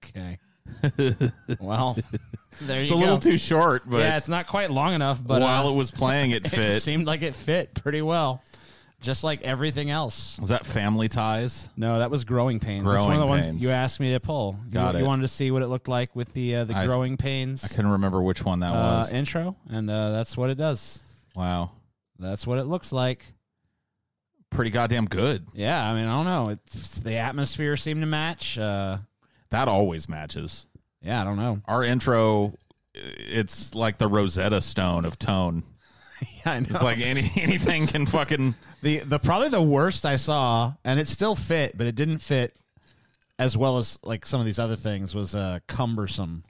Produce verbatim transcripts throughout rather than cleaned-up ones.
Okay. Well, there It's you a go. little too short, but yeah, it's not quite long enough. But while uh, it was playing, it fit. it seemed like it fit pretty well, just like everything else. Was that Family Ties? No, that was Growing Pains. That's one Growing of the Pains. ones you asked me to pull. Got you, it. You wanted to see what it looked like with the uh, the I- Growing Pains I couldn't remember which one that uh, was. intro, and uh, that's what it does. Wow. That's what it looks like. Pretty goddamn good. Yeah, I mean, I don't know. It's, the atmosphere seemed to match. Uh, That always matches. yeah, I don't know. Our intro, it's like the Rosetta Stone of tone. Yeah, I know. It's like any anything can fucking... The the probably the worst I saw, and it still fit, but it didn't fit as well as like some of these other things, was uh, Cumbersome.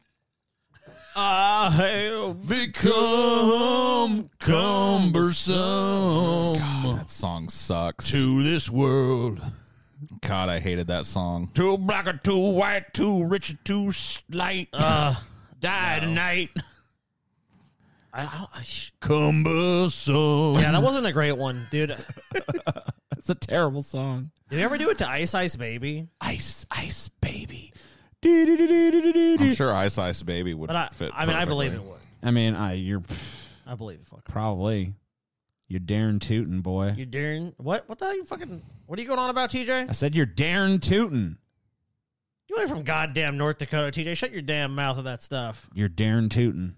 I have become cumbersome God, that song sucks. to this world. God, I hated that song. Too black or too white, too rich or too slight. Uh, die no. tonight. I, I, I sh- Cumbersome. yeah, that wasn't a great one, dude. It's a terrible song. Did you ever do it to Ice Ice Baby? Ice, ice, baby. I'm sure Ice Ice Baby would But I, fit I mean, I believe perfectly. it would. I mean, I you're I believe it. Fuck. probably you're Darren Tootin', boy. You daring? What? What the hell? You fucking? What are you going on about, T J? I said you're Darren Tootin'. You ain't from goddamn North Dakota, T J. Shut your damn mouth with that stuff, You're Darren Tootin'.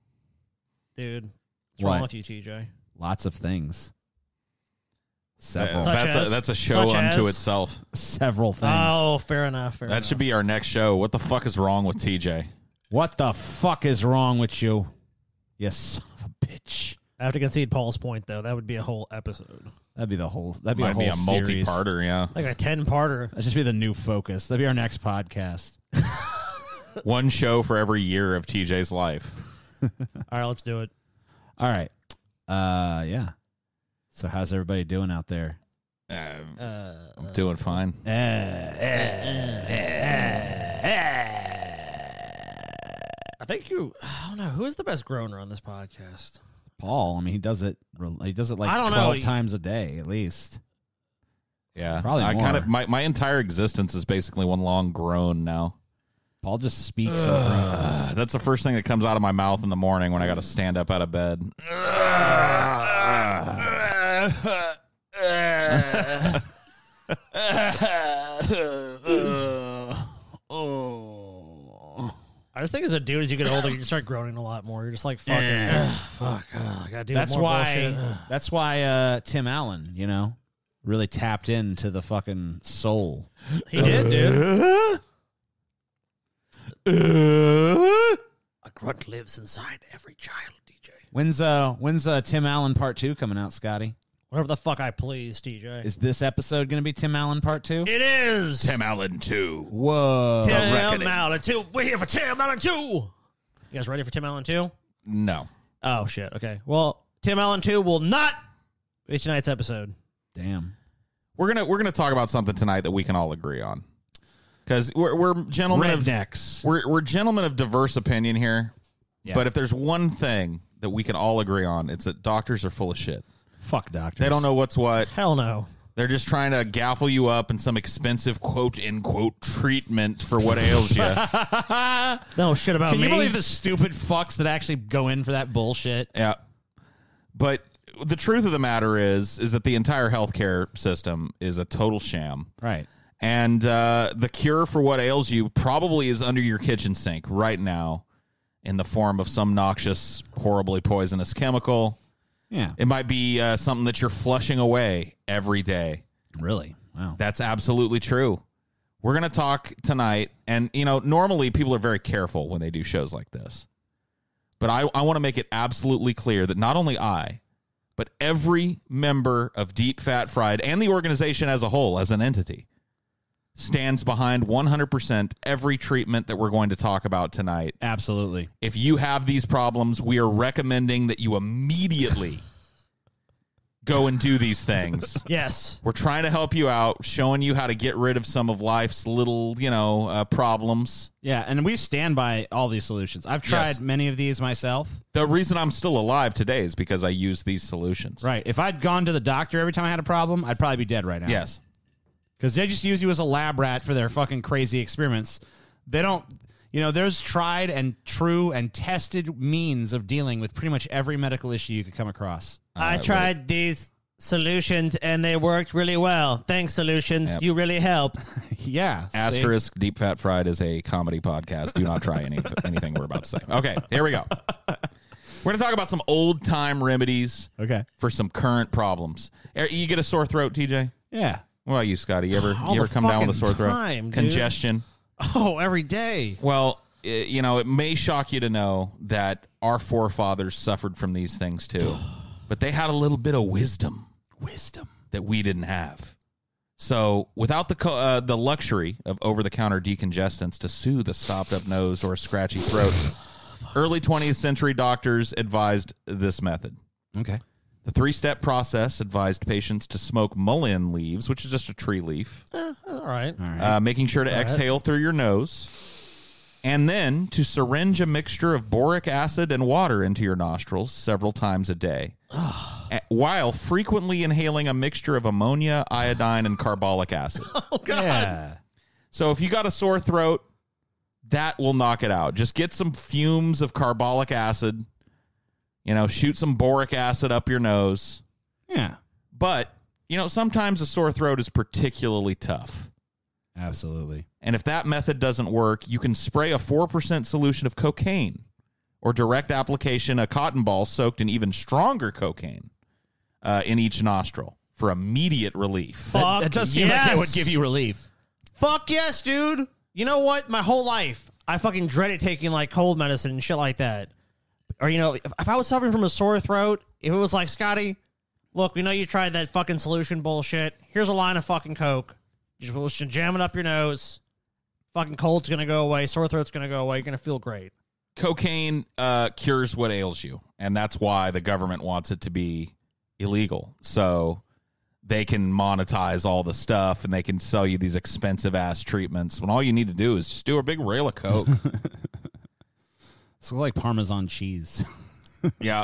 dude. What's What? wrong with you, T J? Lots of things. Uh, Several. Such that's, as- a, that's a show such unto as- itself. Several things. Oh, fair enough. Fair That enough. should be our next show. What the fuck is wrong with T J? What the fuck is wrong with you? You son of a bitch. I have to concede Paul's point, though. That would be a whole episode, That'd be the whole. That'd be Might a whole be a series. multi-parter, yeah. like a ten-parter. That'd just be the new focus. That'd be our next podcast. One show for every year of T J's life. All right, let's do it. All right. Uh, yeah. So how's everybody doing out there? Uh, Uh, I'm doing fine. Uh, uh, I think you. I don't know who is the best groaner on this podcast. Paul. I mean, he does it. He does it like I don't know. twelve He- times a day at least. Yeah, Probably I more. kind of my, my entire existence is basically one long groan now. Paul just speaks. and groans. That's the first thing that comes out of my mouth in the morning when I got to stand up out of bed. I just think as a dude, as you get older, you just start groaning a lot more. You're just like, fuck it. Ugh, fuck. ugh, I gotta do That's more why. bullshit. Ugh. That's why uh, Tim Allen, you know, really tapped into the fucking soul. He did, dude. A grunt lives inside every child, D J. When's uh when's uh Tim Allen Part Two coming out, Scotty? Whatever the fuck I please, D J. Is this episode going to be Tim Allen Part Two? It is. Tim Allen two. Whoa! Tim Reckoning. Allen two. We're here for Tim Allen two. You guys ready for Tim Allen two? No. Oh, shit. Okay. Well, Tim Allen two will not be tonight's episode. Damn. We're gonna we're gonna talk about something tonight that we can all agree on, because we're we're gentlemen of Rednecks. we're we're gentlemen of diverse opinion here. Yeah. But if there's one thing that we can all agree on, it's that doctors are full of shit. Fuck doctors. They don't know what's what. Hell no. They're just trying to gaffle you up in some expensive quote unquote treatment for what ails you. No shit about Can me. you believe the stupid fucks that actually go in for that bullshit? Yeah. But the truth of the matter is, is that the entire healthcare system is a total sham. Right. And uh, the cure for what ails you probably is under your kitchen sink right now in the form of some noxious, horribly poisonous chemical. Yeah. It might be uh, something that you're flushing away every day. Really? Wow. That's absolutely true. We're going to talk tonight. And, you know, normally people are very careful when they do shows like this. But I, I want to make it absolutely clear that not only I, but every member of Deep Fat Fried and the organization as a whole, as an entity, stands behind one hundred percent every treatment that we're going to talk about tonight. Absolutely. If you have these problems, we are recommending that you immediately go and do these things. Yes. We're trying to help you out, showing you how to get rid of some of life's little, you know, uh, problems. Yeah, and we stand by all these solutions. I've tried Yes. many of these myself. The reason I'm still alive today is because I use these solutions. Right. If I'd gone to the doctor every time I had a problem, I'd probably be dead right now. Yes. Because they just use you as a lab rat for their fucking crazy experiments. They don't, you know, there's tried and true and tested means of dealing with pretty much every medical issue you could come across. I tried right. these solutions and they worked really well. Thanks, solutions. Yep. You really help. Yeah. Asterisk, see? Deep Fat Fried is a comedy podcast. Do not try any, anything we're about to say. Okay, here we go. We're going to talk about some old-time remedies okay. for some current problems. You get a sore throat, T J? Yeah. What about you, Scotty? You ever, All you ever come down with a sore throat? Time, Congestion? Oh, every day. Well, it, you know, it may shock you to know that our forefathers suffered from these things too. But they had a little bit of wisdom. Wisdom. That we didn't have. So without the uh, the luxury of over-the-counter decongestants to soothe a stopped-up nose or a scratchy throat, early twentieth century doctors advised this method. Okay. The three-step process advised patients to smoke mullein leaves, which is just a tree leaf. Eh, all right. All right. Uh, making sure to Go exhale ahead. through your nose. And then to syringe a mixture of boric acid and water into your nostrils several times a day. While frequently inhaling a mixture of ammonia, iodine, and carbolic acid. Oh, God. Yeah. So if you got a sore throat, that will knock it out. Just get some fumes of carbolic acid. You know, shoot some boric acid up your nose. Yeah. But, you know, sometimes a sore throat is particularly tough. Absolutely. And if that method doesn't work, you can spray a four percent solution of cocaine or direct application a cotton ball soaked in even stronger cocaine uh, in each nostril for immediate relief. Fuck that, that does seem yes. like it would give you relief. Fuck yes, dude. You know what? My whole life, I fucking dreaded taking like cold medicine and shit like that. Or, you know, if, if I was suffering from a sore throat, if it was like, Scotty, look, we know you tried that fucking solution bullshit. Here's a line of fucking Coke. Just, just jam it up your nose. Fucking cold's going to go away. Sore throat's going to go away. You're going to feel great. Cocaine uh, cures what ails you, and that's why the government wants it to be illegal. So they can monetize all the stuff, and they can sell you these expensive-ass treatments when all you need to do is just do a big rail of Coke. It's like Parmesan cheese. Yeah.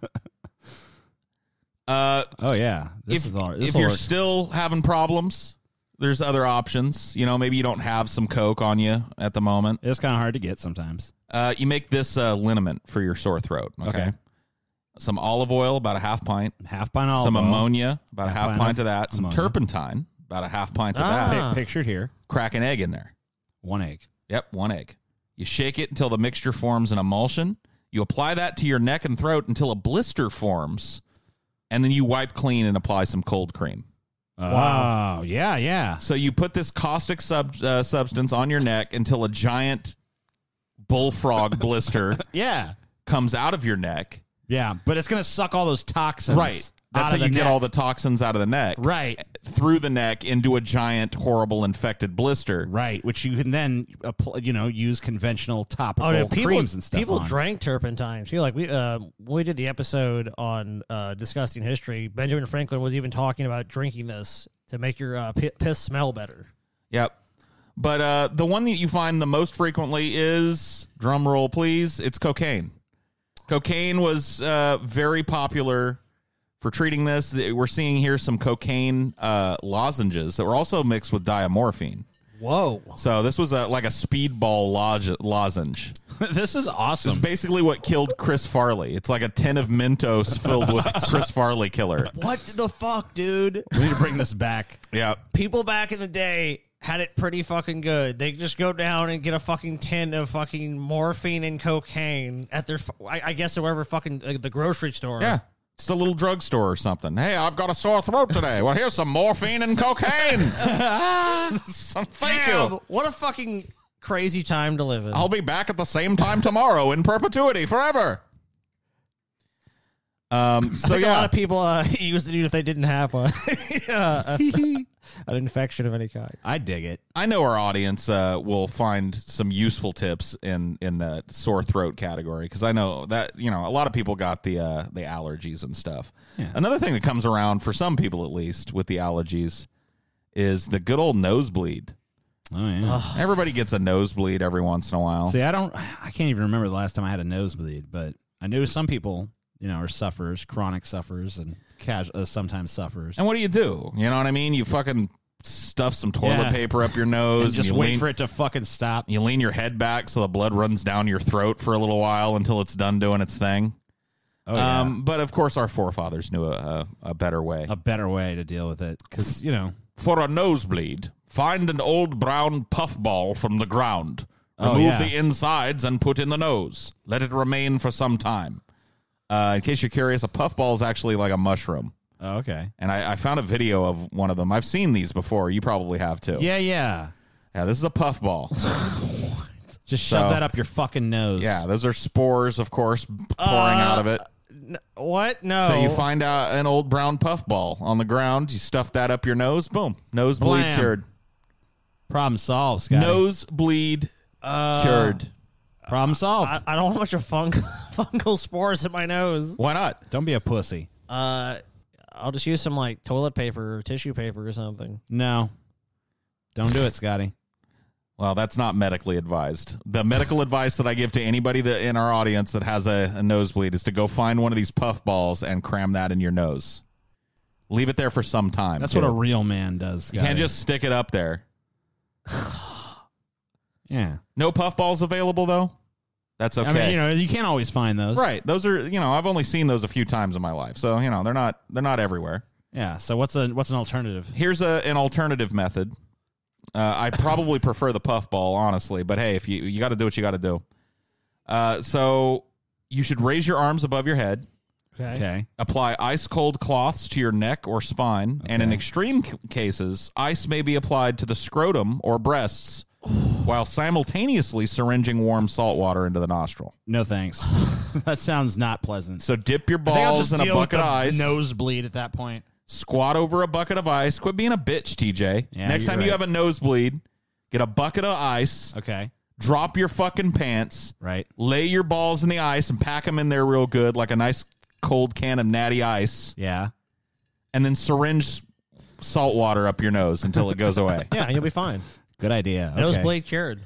Uh, oh, yeah. This if is all, this if you're work. still having problems, there's other options. You know, maybe you don't have some Coke on you at the moment. It's kind of hard to get sometimes. Uh, you make this uh, liniment for your sore throat. Okay? Okay. Some olive oil, about a half pint. Half pint olive Some oil. ammonia, about half a half pint pint of of that. Some ammonia. turpentine, about a half pint of Ah. that. Pic- pictured here. Crack an egg in there. One egg. Yep, one egg. You shake it until the mixture forms an emulsion. You apply that to your neck and throat until a blister forms, and then you wipe clean and apply some cold cream. Wow. Oh, yeah, yeah. So you put this caustic sub, uh, substance on your neck until a giant bullfrog blister Yeah. comes out of your neck. Yeah, but it's going to suck all those toxins. Right. That's out how of you the get neck. all the toxins out of the neck. Right. Through the neck into a giant, horrible, infected blister. Right, which you can then, apply, you know, use conventional topical Oh, dude, people, creams and stuff people on. drank turpentine. See, like we uh, when we did the episode on uh, disgusting history, Benjamin Franklin was even talking about drinking this to make your uh, p- piss smell better. Yep. But uh, the one that you find the most frequently is, drum roll please, it's cocaine. Cocaine was uh, very popular for treating this. We're seeing here some cocaine uh, lozenges that were also mixed with diamorphine. Whoa. So this was a, like a speedball lodge, lozenge. This is awesome. This is basically what killed Chris Farley. It's like a tin of Mentos filled with Chris Farley killer. What the fuck, dude? We need to bring this back. Yeah. People back in the day had it pretty fucking good. They just go down and get a fucking tin of fucking morphine and cocaine at their, I, I guess, wherever fucking uh, the grocery store. Yeah. It's a little drugstore or something. Hey, I've got a sore throat today. Well, here's some morphine and cocaine. Thank Damn, you. what a fucking crazy time to live in. I'll be back at the same time tomorrow in perpetuity forever. Um, so I think yeah, a lot of people uh, use it even if they didn't have a, uh, a, an infection of any kind. I dig it. I know our audience uh, will find some useful tips in in the sore throat category because I know that you know a lot of people got the uh, the allergies and stuff. Yeah. Another thing that comes around for some people at least with the allergies is the good old nosebleed. Oh yeah. Everybody gets a nosebleed every once in a while. See, I don't. I can't even remember the last time I had a nosebleed, but I knew some people, you know, are sufferers, chronic sufferers, and casual, uh, sometimes sufferers. And what do you do? You know what I mean? You fucking stuff some toilet Yeah. paper up your nose. And just you wait lean, for it to fucking stop. You lean your head back so the blood runs down your throat for a little while until it's done doing its thing. Oh, yeah. Um, but of course, our forefathers knew a, a, a better way. A better way to deal with it. Because, you know. For a nosebleed, find an old brown puffball from the ground. Oh, Remove yeah. the insides and put in the nose. Let it remain for some time. Uh, in case you're curious, a puffball is actually like a mushroom. Oh, okay. And I, I found a video of one of them. I've seen these before. You probably have too. Yeah, yeah. Yeah, this is a puffball. Just shove So- that up your fucking nose. Yeah, those are spores, of course, pouring Uh, out of it. N- what? No. So you find out an old brown puffball on the ground. You stuff that up your nose. Boom. Nosebleed Blam. cured. Problem solved, Scotty. Nosebleed Uh, cured. Problem solved. I, I don't want a bunch of fung- fungal spores in my nose. Why not? Don't be a pussy. Uh, I'll just use some like toilet paper or tissue paper or something. No. Don't do it, Scotty. Well, that's not medically advised. The medical advice that I give to anybody that in our audience that has a, a nosebleed is to go find one of these puff balls and cram that in your nose. Leave it there for some time. That's too. what a real man does, You Scotty. can't just stick it up there. Yeah. No puff balls available, though? That's okay. I mean, you know, you can't always find those. Right. Those are, you know, I've only seen those a few times in my life. So, you know, they're not they're not everywhere. Yeah. So what's a what's an alternative? Here's a, an alternative method. Uh, I probably prefer the puff ball, honestly, but hey, if you you got to do what you got to do. Uh, so you should raise your arms above your head, Okay. Okay. apply ice cold cloths to your neck or spine, and in Okay. extreme c- cases, ice may be applied to the scrotum or breasts while simultaneously syringing warm salt water into the nostril. No thanks. That sounds not pleasant. So dip your I think I'll balls just in a deal with bucket the of ice. nosebleed at that point. Squat over a bucket of ice. Quit being a bitch, T J. Yeah, Next you're time you right. have a nosebleed, get a bucket of ice, Okay. drop your fucking pants, Right. lay your balls in the ice and pack them in there real good like a nice cold can of natty ice, Yeah. and then syringe salt water up your nose until it goes away. Yeah, you'll be fine. Good idea. Okay. Nosebleed cured.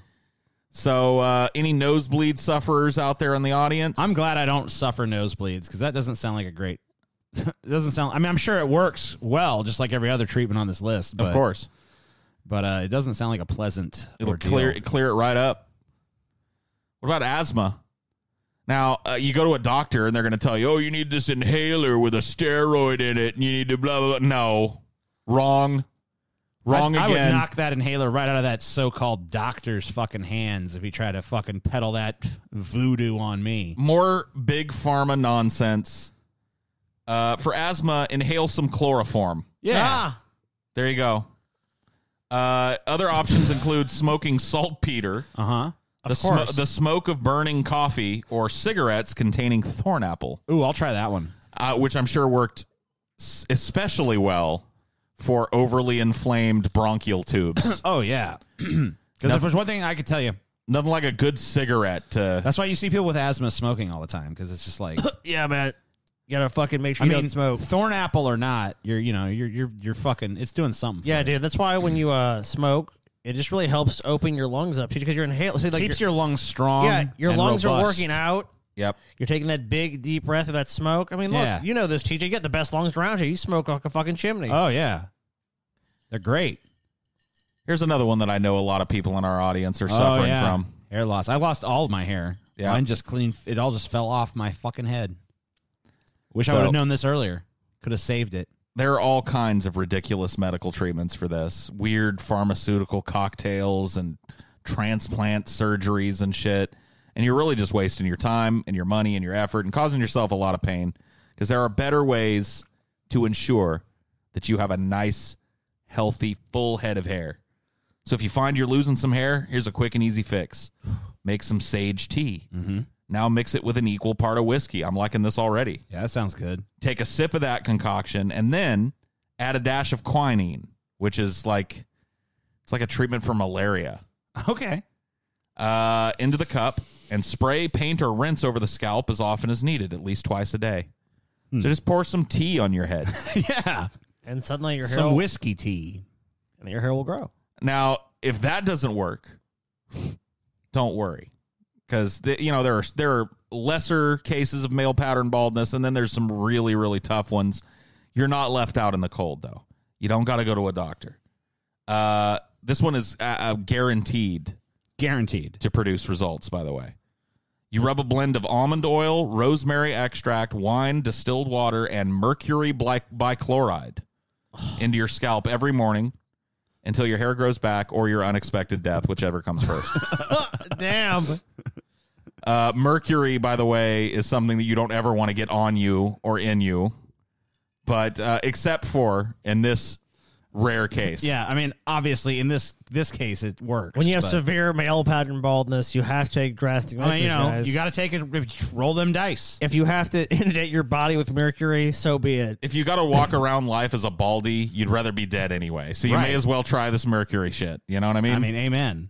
So uh, any nosebleed sufferers out there in the audience? I'm glad I don't suffer nosebleeds because that doesn't sound like a great. It doesn't sound. I mean, I'm sure it works well, just like every other treatment on this list. But, Of course. but uh, it doesn't sound like a pleasant. It'll ordeal. clear clear it right up. What about asthma? Now, uh, you go to a doctor and they're going to tell you, oh, you need this inhaler with a steroid in it, and you need to blah, blah, blah. No. Wrong. Wrong I, I again. would knock that inhaler right out of that so-called doctor's fucking hands if he tried to fucking peddle that voodoo on me. More big pharma nonsense. Uh, for asthma, inhale some chloroform. Ah, There you go. Uh, other options include smoking saltpeter, Uh huh. the, sm- course. the smoke of burning coffee, or cigarettes containing thorn apple, Ooh, I'll try that one. uh, which I'm sure worked s- especially well for overly inflamed bronchial tubes. Oh yeah. Because if there's one thing I could tell you, Nothing like a good cigarette to... that's why you see people with asthma smoking all the time because it's just like. yeah, man. You gotta fucking make sure I you mean, don't smoke. thorn apple or not, you're you know you're you're you're fucking. It's doing something. For Yeah, you. dude. That's why when you uh smoke, it just really helps open your lungs up because you're inhaling. See, like keeps your, your lungs strong. yeah, your and lungs are robust. working out. Yep. You're taking that big deep breath of that smoke. I mean, look, Yeah. you know this, T J. You got the best lungs around here. You smoke like a fucking chimney. Oh yeah, they're great. Here's another one that I know a lot of people in our audience are Oh, suffering yeah. from. Hair loss. I lost all of my hair. Yeah. Mine just clean. It all just fell off my fucking head. Wish I So- would have known this earlier. Could have saved it. There are all kinds of ridiculous medical treatments for this. Weird pharmaceutical cocktails and transplant surgeries and shit. And you're really just wasting your time and your money and your effort and causing yourself a lot of pain because there are better ways to ensure that you have a nice, healthy, full head of hair. So if you find you're losing some hair, here's a quick and easy fix. Make some sage tea. Mm-hmm. Now mix it with an equal part of whiskey. I'm liking this already. Yeah, that sounds good. Take a sip of that concoction and then add a dash of quinine, which is like it's like a treatment for malaria. Okay. Uh, into the cup and spray, paint, or rinse over the scalp as often as needed, at least twice a day. Hmm. So just pour some tea on your head. Yeah. And suddenly your hair, Some will, whiskey tea. and your hair will grow. Now, if that doesn't work, don't worry, because you know there are there are lesser cases of male pattern baldness, and then there's some really really tough ones. You're not left out in the cold though. You don't got to go to a doctor. Uh, this one is uh, uh, guaranteed Guaranteed. to produce results, by the way. You rub a blend of almond oil, rosemary extract, wine, distilled water, and mercury bi- bichloride into your scalp every morning until your hair grows back or your unexpected death, whichever comes first. Damn. Uh, mercury, by the way, is something that you don't ever want to get on you or in you, but uh, except for in this rare case. Yeah, I mean, obviously, in this this case, it works. When you have but- severe male pattern baldness, you have to take drastic I measures. mean, you know, guys. you got to take it, roll them dice. If you have to inundate your body with mercury, so be it. If you got to walk around life as a baldy, you'd rather be dead anyway. So you Right. may as well try this mercury shit. You know what I mean? I mean, amen.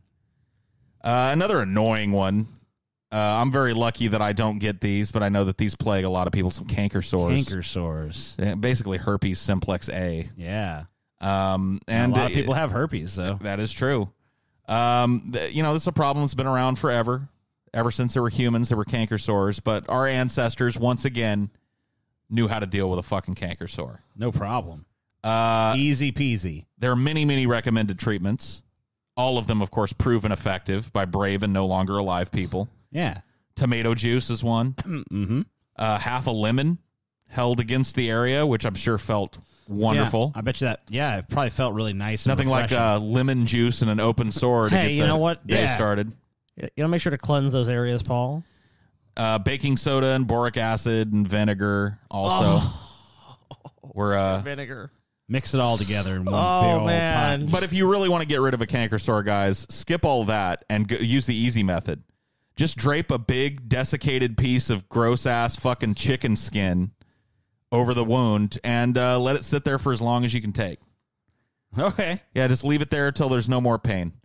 Uh, another annoying one. Uh, I'm very lucky that I don't get these, but I know that these plague a lot of people. Some canker sores. Canker sores. Uh, Basically herpes simplex A. Yeah. Um, And and a lot of uh, people have herpes, so. That is true. Um, th- you know, this is a problem that's been around forever. Ever since there were humans, there were canker sores. But our ancestors, once again, knew how to deal with a fucking canker sore. No problem. Uh, Easy peasy. there are many, many recommended treatments. All of them, of course, proven effective by brave and no longer alive people. Yeah. Tomato juice is one. Mm-hmm. Uh, half a lemon held against the area, which I'm sure felt wonderful. Yeah, I bet you that. Yeah, it probably felt really nice. And Nothing like refreshing. uh, lemon juice and an open sore to Hey, get you the know what? day Yeah. started. You know, make sure to cleanse those areas, Paul. Uh, baking soda and boric acid and vinegar also. We're uh, Vinegar. Mix it all together in one Oh, big old man. pot. but if you really want to get rid of a canker sore, guys, skip all that and go, use the easy method. Just drape a big desiccated piece of gross ass fucking chicken skin over the wound and uh, let it sit there for as long as you can take. Okay. Yeah, just leave it there until there's no more pain.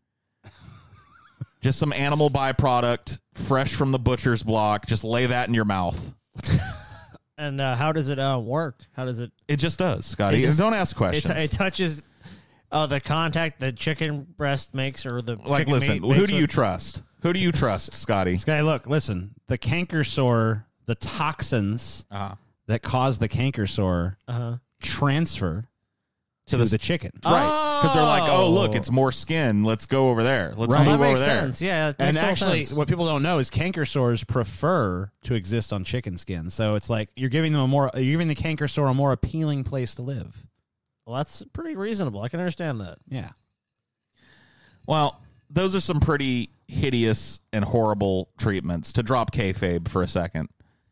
Just some animal byproduct, fresh from the butcher's block. Just lay that in your mouth. And uh, how does it uh, work? How does it? It just does, Scotty. It just- Don't ask It, questions. it touches uh, the contact the chicken breast makes, or the like, chicken listen, meat who makes do you with- trust? Who do you trust, Scotty? Guy, look, listen. The canker sore, the toxins Uh-huh. that cause the canker sore Uh-huh. transfer to, the- the, chicken. Right. Because they're like, oh, look, Oh. it's more skin. Let's go over there. Let's Right. Well, move that over makes there. sense. Yeah, it And makes total actually, sense. what people don't know is canker sores prefer to exist on chicken skin. So it's like you're giving them a more, you're giving the canker sore a more appealing place to live. Well, that's pretty reasonable. I can understand that. Yeah. Well, those are some pretty hideous and horrible treatments, to drop kayfabe for a second.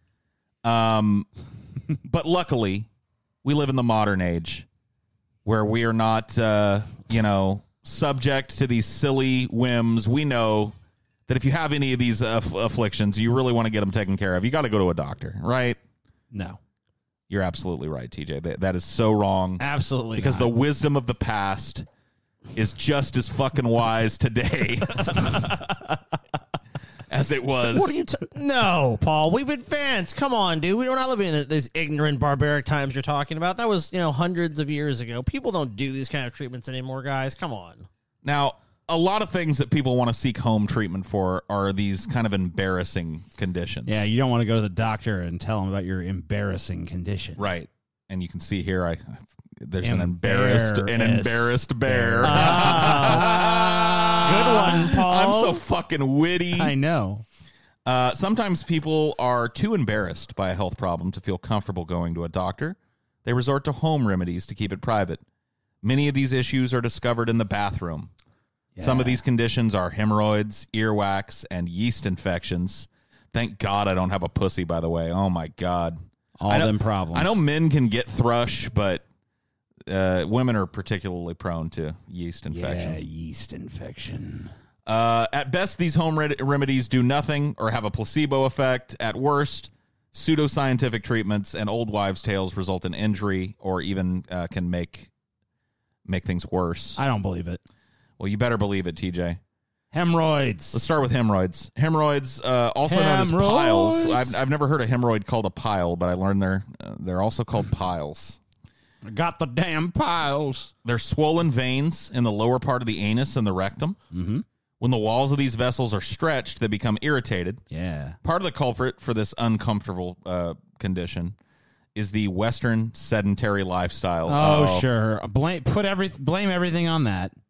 Um, but luckily, we live in the modern age where we are not, uh, you know, subject to these silly whims. We know that if you have any of these aff- afflictions, you really want to get them taken care of. You got to go to a doctor, right? No. You're absolutely right, T J. That, that is so wrong. Absolutely. Because not. the wisdom of the past is just as fucking wise today as it was. What are you? T- no, Paul. We've advanced. Come on, dude. We're not living in these ignorant, barbaric times you're talking about. That was, you know, hundreds of years ago. People don't do these kind of treatments anymore, guys. Come on. Now, a lot of things that people want to seek home treatment for are these kind of embarrassing conditions. Yeah, you don't want to go to the doctor and tell them about your embarrassing condition. Right. And you can see here, I there's an embarrassed, an Embarrassed embarrassed bear. Good one, Paul. I'm so fucking witty. I know. Uh, sometimes people are too embarrassed by a health problem to feel comfortable going to a doctor. They resort to home remedies to keep it private. Many of these issues are discovered in the bathroom. Some of these conditions are hemorrhoids, earwax, and yeast infections. Thank God I don't have a pussy, by the way. Oh, my God. All I know, them problems. I know men can get thrush, but uh, women are particularly prone to yeast infections. Yeah, yeast infection. Uh, at best, these home red- remedies do nothing or have a placebo effect. At worst, pseudoscientific treatments and old wives' tales result in injury or even uh, can make make things worse. I don't believe it. Well, you better believe it, T J. Hemorrhoids. Let's start with hemorrhoids. Hemorrhoids, uh, also known as piles. Hemorrhoids. I've, I've never heard a hemorrhoid called a pile, but I learned they're, uh, they're also called piles. I got the damn piles. They're swollen veins in the lower part of the anus and the rectum. Mm-hmm. When the walls of these vessels are stretched, they become irritated. Yeah. Part of the culprit for this uncomfortable uh, condition is the Western sedentary lifestyle. Oh, sure. Blame put every blame everything on that.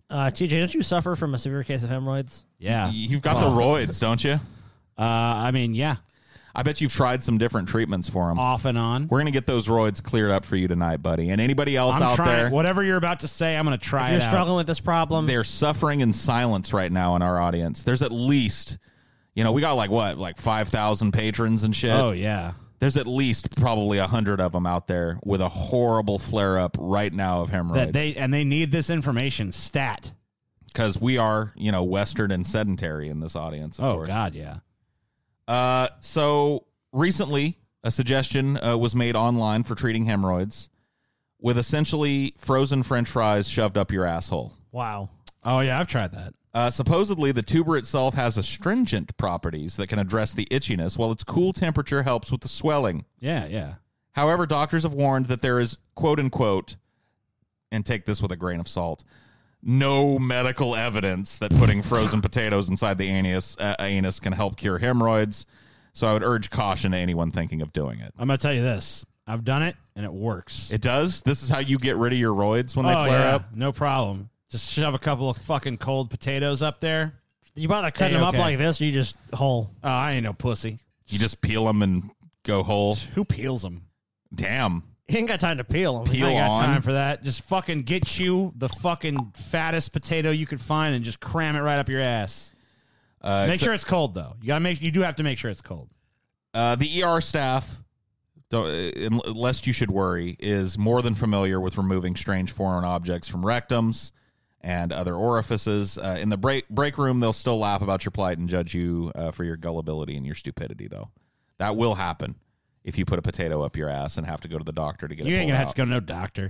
Uh, T J, don't you suffer from a severe case of hemorrhoids? Yeah. You've got the roids, don't you? Uh, I mean, yeah. I bet you've tried some different treatments for them. Off and on. We're going to get those roids cleared up for you tonight, buddy. And anybody else I'm out trying, there, whatever you're about to say, I'm going to try If you're it out. struggling with this problem, they're suffering in silence right now in our audience. There's at least, you know, we got like what, like five thousand patrons and shit. Oh, yeah. There's at least probably one hundred of them out there with a horrible flare-up right now of hemorrhoids. That they And they need this information stat. Because we are, you know, Western and sedentary in this audience, of Oh, course. God, yeah. Uh, so recently, a suggestion uh, was made online for treating hemorrhoids with essentially frozen French fries shoved up your asshole. wow. Oh, yeah, I've tried that. Uh, supposedly, the tuber itself has astringent properties that can address the itchiness, while its cool temperature helps with the swelling. Yeah, yeah. However, doctors have warned that there is, quote unquote, and take this with a grain of salt, no medical evidence that putting frozen potatoes inside the anus, uh, anus can help cure hemorrhoids. So I would urge caution to anyone thinking of doing it. I'm going to tell you this. I've done it, and it works. It does? This is how you get rid of your roids when they oh, flare yeah. up? No problem. Just shove a couple of fucking cold potatoes up there. You bother cutting them okay. up like this, or you just whole? Oh, I ain't no pussy. You just peel them and go whole? Who peels them? Damn. He ain't got time to peel them. Peel I ain't got on. time for that. Just fucking get you the fucking fattest potato you could find and just cram it right up your ass. Uh, Make it's- sure it's cold though. You gotta make. You do have to make sure it's cold. Uh, the E R staff, don't, uh, lest you should worry, is more than familiar with removing strange foreign objects from rectums and other orifices. Uh, in the break break room, they'll still laugh about your plight and judge you uh, for your gullibility and your stupidity, though. That will happen if you put a potato up your ass and have to go to the doctor to get You it ain't pulled gonna have out. to go to no doctor.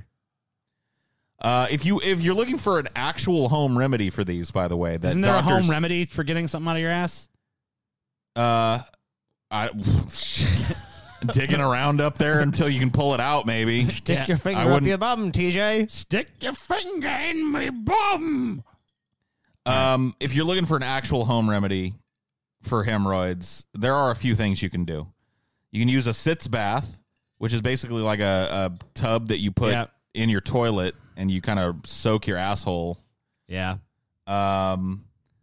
Uh, if you if you're looking for an actual home remedy for these, by the way, that Isn't there doctors, a home remedy for getting something out of your ass? Uh, I digging around up there until you can pull it out, maybe. Stick Yeah, your I finger up wouldn't- your bum, T J. Stick your finger in my bum. Um, if you're looking for an actual home remedy for hemorrhoids, there are a few things you can do. You can use a sitz bath, which is basically like a, a tub that you put Yeah. in your toilet and you kind of soak your asshole. Yeah. Um,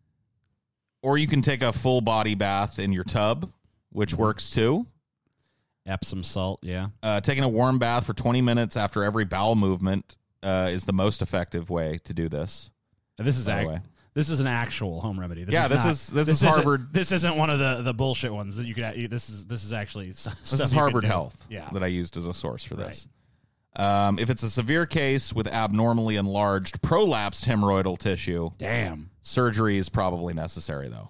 or you can take a full body bath in your tub, which works too. Epsom salt. Yeah. Uh, taking a warm bath for twenty minutes after every bowel movement uh, is the most effective way to do this. This is By the ac- way. This is an actual home remedy. This Yeah, is this not- is- this is isn't- Harvard. This isn't one of the, the bullshit ones that you could. This is this is actually s- This stuff is you could Harvard do. Health Yeah. that I used as a source for this. Um, if it's a severe case with abnormally enlarged prolapsed hemorrhoidal tissue, Damn. surgery is probably necessary, though.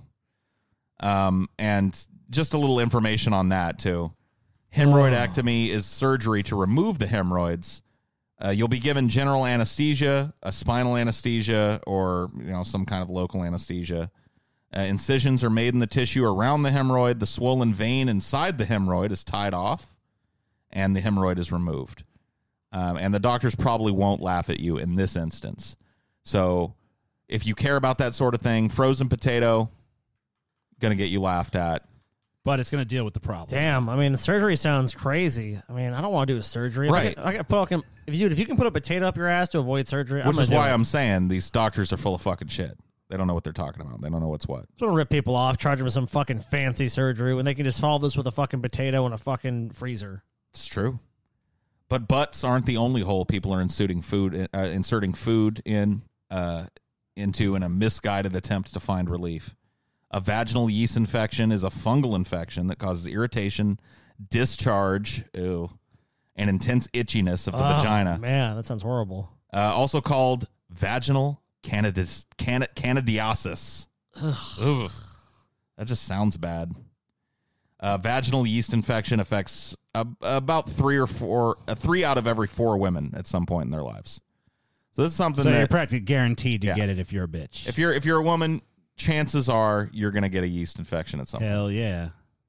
Um, and just a little information on that, too. Hemorrhoidectomy is surgery to remove the hemorrhoids. Uh, you'll be given general anesthesia, a spinal anesthesia, or you know some kind of local anesthesia. Uh, incisions are made in the tissue around the hemorrhoid. The swollen vein inside the hemorrhoid is tied off, and the hemorrhoid is removed. Um, and the doctors probably won't laugh at you in this instance. So if you care about that sort of thing, frozen potato, going to get you laughed at. But it's going to deal with the problem. Damn, I mean, the surgery sounds crazy. I mean, I don't want to do a surgery. If I Right. can- I can put, if you if you can put a potato up your ass to avoid surgery, I'm Which gonna is do why it. I'm saying these doctors are full of fucking shit. They don't know what they're talking about. They don't know what's what. just want to rip people off, charge them with some fucking fancy surgery when they can just solve this with a fucking potato and a fucking freezer. It's true. But butts aren't the only hole people are inserting food, uh, inserting food in uh, into in a misguided attempt to find relief. A vaginal yeast infection is a fungal infection that causes irritation, discharge, ew, and intense itchiness of the Oh, vagina. Man, that sounds horrible. Uh, also called vaginal candidis, can, candidiasis. Ugh. That just sounds bad. Uh, vaginal yeast infection affects uh, about three or four, uh, three out of every four women at some point in their lives. So this is something So that you're practically guaranteed to Yeah. get it if you're a bitch. if you're if you're a woman, chances are you're going to get a yeast infection at some point. Hell yeah.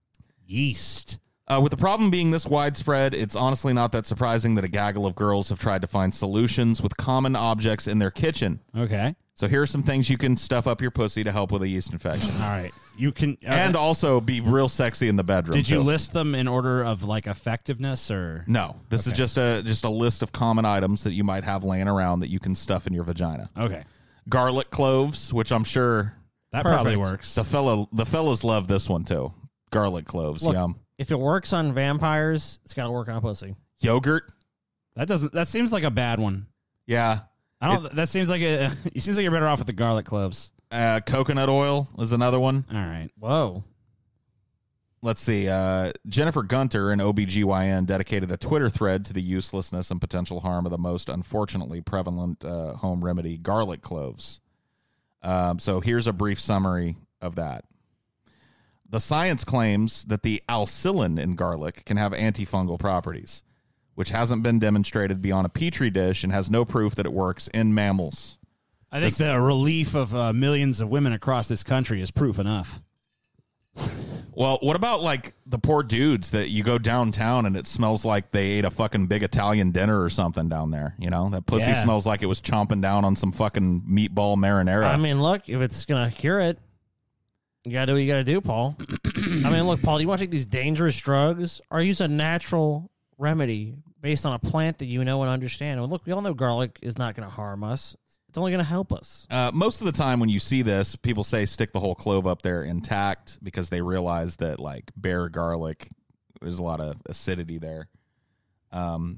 Yeast. Uh, with the problem being this widespread, it's honestly not that surprising that a gaggle of girls have tried to find solutions with common objects in their kitchen. Okay. So here are some things you can stuff up your pussy to help with a yeast infection. All right. You can. And also be real sexy in the bedroom. did you too. list them in order of like effectiveness or? No, this is Okay. just a just a list of common items that you might have laying around that you can stuff in your vagina. Okay. garlic cloves, which I'm sure That Perfect. probably works. the fella the fellas love this one too. Garlic cloves, Look, yum. If it works on vampires, it's got to work on pussy. Yogurt, That doesn't. That seems like a bad one. yeah. I don't. that seems like a. It seems like you're better off with the garlic cloves. Uh, coconut oil is another one. All right. Whoa. Let's see. Uh, Jennifer Gunter, an O B G Y N, dedicated a Twitter thread to the uselessness and potential harm of the most unfortunately prevalent uh, home remedy, garlic cloves. Um, so here's a brief summary of that. The science claims that the allicin in garlic can have antifungal properties, which hasn't been demonstrated beyond a petri dish and has no proof that it works in mammals. I think the relief of uh, millions of women across this country is proof enough. Well, what about like the poor dudes that you go downtown and it smells like they ate a fucking big Italian dinner or something down there? You know, that pussy Yeah. smells like it was chomping down on some fucking meatball marinara. I mean, look, if it's going to cure it, you got to do what you got to do, Paul. I mean, look, Paul, do you want to take these dangerous drugs or use a natural remedy based on a plant that you know and understand? Well, look, we all know garlic is not going to harm us. It's only going to help us. Uh, most of the time when you see this, people say stick the whole clove up there intact because they realize that like bare garlic, there's a lot of acidity there. Um,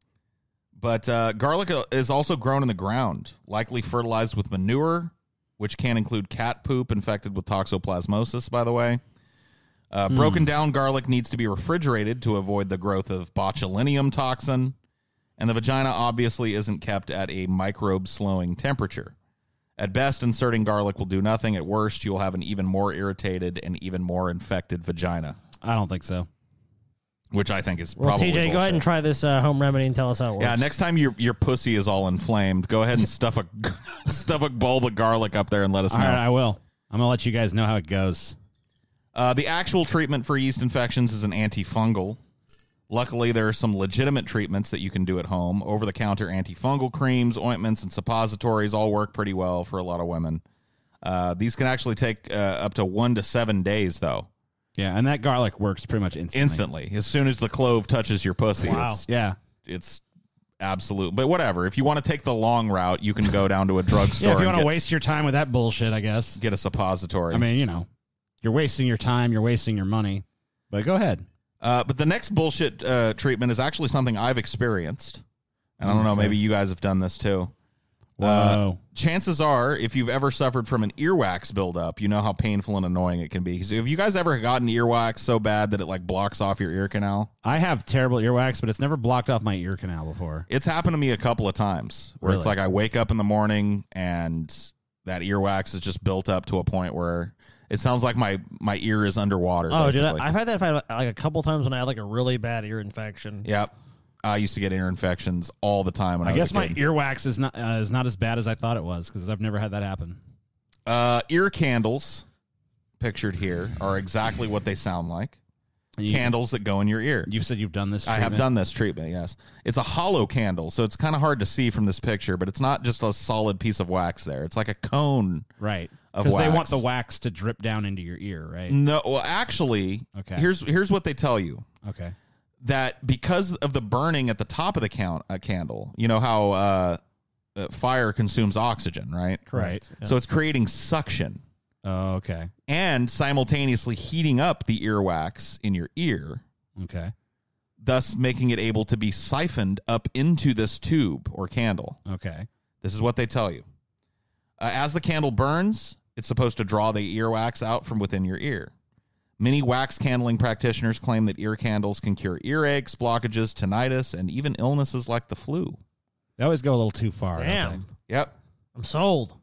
but uh, garlic is also grown in the ground, likely fertilized with manure, which can include cat poop infected with toxoplasmosis, by the way. Uh, Hmm. Broken down garlic needs to be refrigerated to avoid the growth of botulinum toxin. And the vagina obviously isn't kept at a microbe-slowing temperature. At best, inserting garlic will do nothing. At worst, you'll have an even more irritated and even more infected vagina, I don't think so. which I think is Well, probably T J, go bullshit. ahead and try this uh, home remedy and tell us how it works. Yeah, next time your your pussy is all inflamed, go ahead and stuff a stuff a bulb of garlic up there and let us All know. right, I will. I'm gonna let you guys know how it goes. Uh, the actual treatment for yeast infections is an antifungal. Luckily, there are some legitimate treatments that you can do at home. Over-the-counter antifungal creams, ointments, and suppositories all work pretty well for a lot of women. Uh, these can actually take uh, up to one to seven days, though. Yeah, and that garlic works pretty much instantly. Instantly. As soon as the clove touches your pussy. Wow. It's, Yeah. it's absolute. But whatever. If you want to take the long route, you can go down to a drugstore Yeah, if you and want to get, waste your time with that bullshit, I guess. get a suppository. I mean, you know, you're wasting your time, you're wasting your money. But go ahead. Uh, but the next bullshit uh, treatment is actually something I've experienced. And I don't know, Okay. maybe you guys have done this too. Uh, Whoa. chances are, if you've ever suffered from an earwax buildup, you know how painful and annoying it can be. So have you guys ever gotten earwax so bad that it like blocks off your ear canal? I have terrible earwax, but it's never blocked off my ear canal before. It's happened to me a couple of times where it's Really? like I wake up in the morning and that earwax is just built up to a point where it sounds like my, my ear is underwater. Oh, dude, basically. I- I've had that fight like a couple times when I had like a really bad ear infection. Yep. I used to get ear infections all the time when I, I was guess a my kid. earwax is not uh, is not as bad as I thought it was because I've never had that happen. Uh, ear candles, pictured here, are exactly what they sound like. And you, Candles that go in your ear. You said you've done this. I have treatment? done this treatment, yes. It's a hollow candle, so it's kind of hard to see from this picture, but it's not just a solid piece of wax there. It's like a cone. Right. Of Because they wax. want the wax to drip down into your ear, right? No, well, actually, Okay. here's here's what they tell you. Okay. That because of the burning at the top of the count, a candle, you know how uh, uh, fire consumes oxygen, right? Correct. Yeah. So it's creating suction Oh, okay. and simultaneously heating up the earwax in your ear, Okay. thus making it able to be siphoned up into this tube or candle. Okay. This is what they tell you. Uh, as the candle burns, it's supposed to draw the earwax out from within your ear. Many wax candling practitioners claim that ear candles can cure earaches, blockages, tinnitus, and even illnesses like the flu. They always go a little too far. don't Damn. Yep. I'm sold.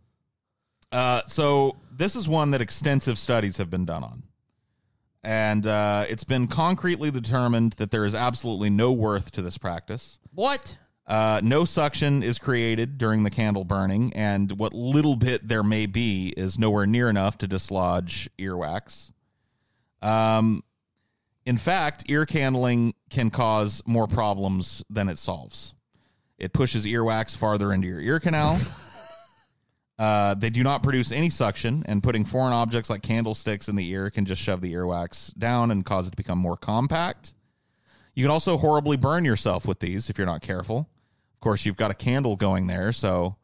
Uh, so this is one that extensive studies have been done on. And uh, it's been concretely determined that there is absolutely no worth to this practice. What? Uh, no suction is created during the candle burning, and what little bit there may be is nowhere near enough to dislodge earwax. Um, in fact, ear candling can cause more problems than it solves. It pushes earwax farther into your ear canal. Uh, they do not produce any suction, and putting foreign objects like candlesticks in the ear can just shove the earwax down and cause it to become more compact. You can also horribly burn yourself with these if you're not careful. Of course, you've got a candle going there, so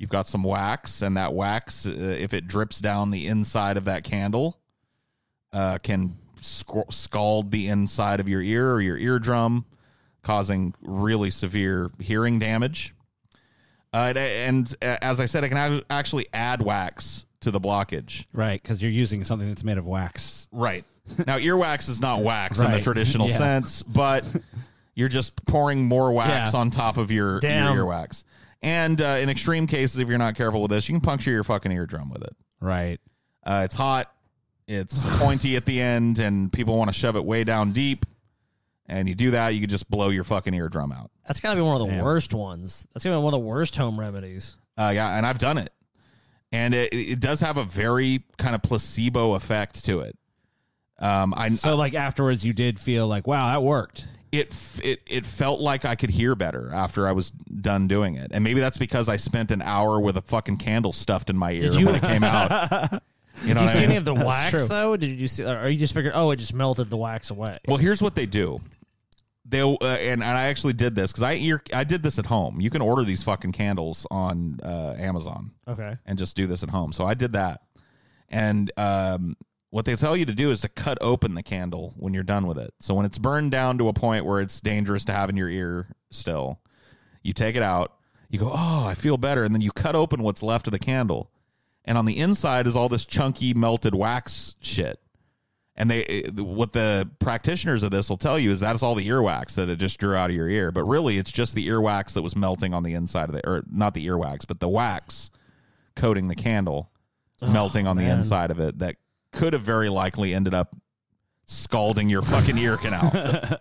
You've got some wax, and that wax, uh, if it drips down the inside of that candle, uh, can sc- scald the inside of your ear or your eardrum, causing really severe hearing damage. Uh, and uh, as I said, I can actually add wax to the blockage. Right, because you're using something that's made of wax. Right. Now, earwax is not wax in the Right. traditional Yeah. sense, but you're just pouring more wax Yeah. on top of your, your Damn. earwax. And uh, in extreme cases, if you're not careful with this, you can puncture your fucking eardrum with it. Right. Uh, it's hot, it's pointy at the end, and people want to shove it way down deep. And you do that, you can just blow your fucking eardrum out. That's got to be one of the Damn. worst ones. That's gonna be one of the worst home remedies. Uh, yeah, and I've done it. And it, it does have a very kind of placebo effect to it. Um, I So, like, afterwards, you did feel like, wow, that worked. it f- it it felt like I could hear better after I was done doing it, and maybe that's because I spent an hour with a fucking candle stuffed in my ear you- when it came out. You know Did you what I see mean? any of the That's wax true. though? Did you see, or you just figured, oh, it just melted the wax away? Well, here's what they do. They'll uh, and, and I actually did this because I ear, I did this at home. You can order these fucking candles on uh, Amazon Okay. and just do this at home. So I did that, and um, what they tell you to do is to cut open the candle when you're done with it. So when it's burned down to a point where it's dangerous to have in your ear still, you take it out. You go, oh, I feel better, and then you cut open what's left of the candle, and on the inside is all this chunky melted wax shit. And they, what the practitioners of this will tell you is that's all the earwax that it just drew out of your ear. But really, it's just the earwax that was melting on the inside of the, or not the earwax, but the wax coating the candle, oh, melting on the man. inside of it that could have very likely ended up scalding your fucking ear canal.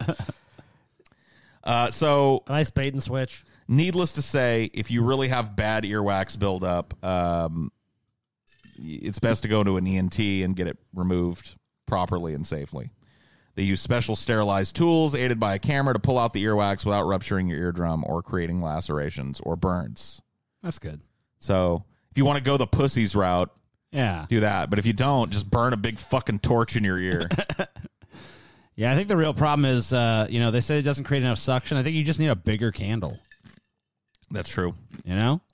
uh, so, A nice bait and switch. needless to say, if you really have bad earwax buildup, um, it's best to go to an E N T and get it removed properly and safely. They use special sterilized tools aided by a camera to pull out the earwax without rupturing your eardrum or creating lacerations or burns. That's good. So if you want to go the pussies route, Yeah. do that. But if you don't, just burn a big fucking torch in your ear. Yeah, I think the real problem is, uh, you know, they say it doesn't create enough suction. I think you just need a bigger candle, That's true. you know?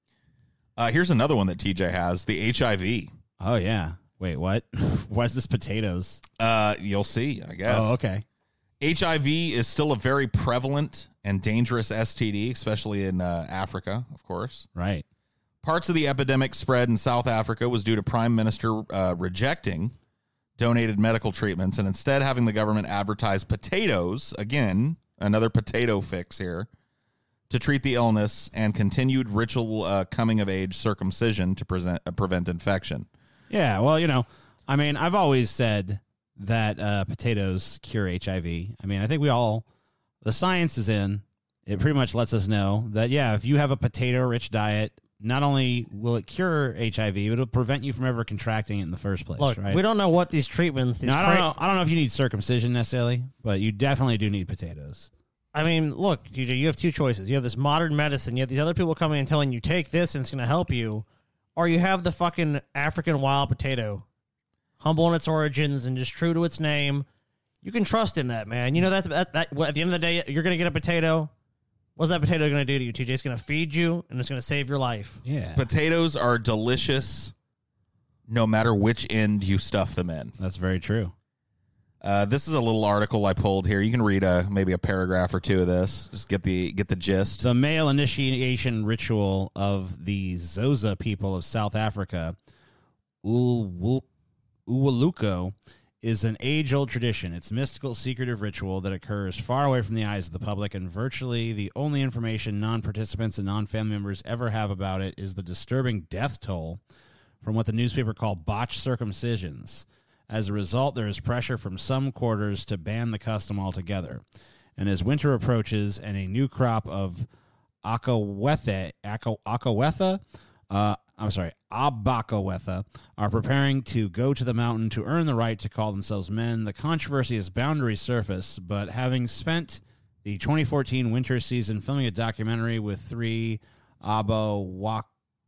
Uh, here's another one that T J has, the H I V. Oh, yeah. Wait, what? Why is this potatoes? Uh, you'll see, I guess. Oh, okay. H I V is still a very prevalent and dangerous S T D, especially in uh, Africa, of course. Right. Parts of the epidemic spread in South Africa was due to Prime Minister uh, rejecting donated medical treatments and instead having the government advertise potatoes, again, another potato fix here, to treat the illness and continued ritual uh, coming-of-age circumcision to present, uh, prevent infection. Yeah, well, you know, I mean, I've always said that uh, potatoes cure H I V. I mean, I think we all, the science is in. It pretty much lets us know that, yeah, if you have a potato-rich diet, not only will it cure H I V, but it'll prevent you from ever contracting it in the first place, Look, right? we don't know what these treatments. These Now, I don't cra- know. I don't know if you need circumcision necessarily, but you definitely do need potatoes. I mean, look, you you have two choices. You have this modern medicine. You have these other people coming and telling you, take this and it's going to help you. Or you have the fucking African wild potato, humble in its origins and just true to its name. You can trust in that, man. You know, that's, that, that, at the end of the day, you're going to get a potato. What's that potato going to do to you, T J? It's going to feed you, and it's going to save your life. Yeah, Potatoes are delicious no matter which end you stuff them in. that's very true. Uh, this is a little article I pulled here. You can read a, maybe a paragraph or two of this. Just get the get the gist. The male initiation ritual of the Xhosa people of South Africa, Ul- Uwaluko, is an age-old tradition. It's a mystical, secretive ritual that occurs far away from the eyes of the public, and virtually the only information non-participants and non-family members ever have about it is the disturbing death toll from what the newspaper called botched circumcisions. As a result, there is pressure from some quarters to ban the custom altogether. And as winter approaches and a new crop of Akawetha, Aka- Akawetha, uh, I'm sorry, Abakawetha, are preparing to go to the mountain to earn the right to call themselves men, the controversy has boundary surface, but having spent the twenty fourteen winter season filming a documentary with three Abawak,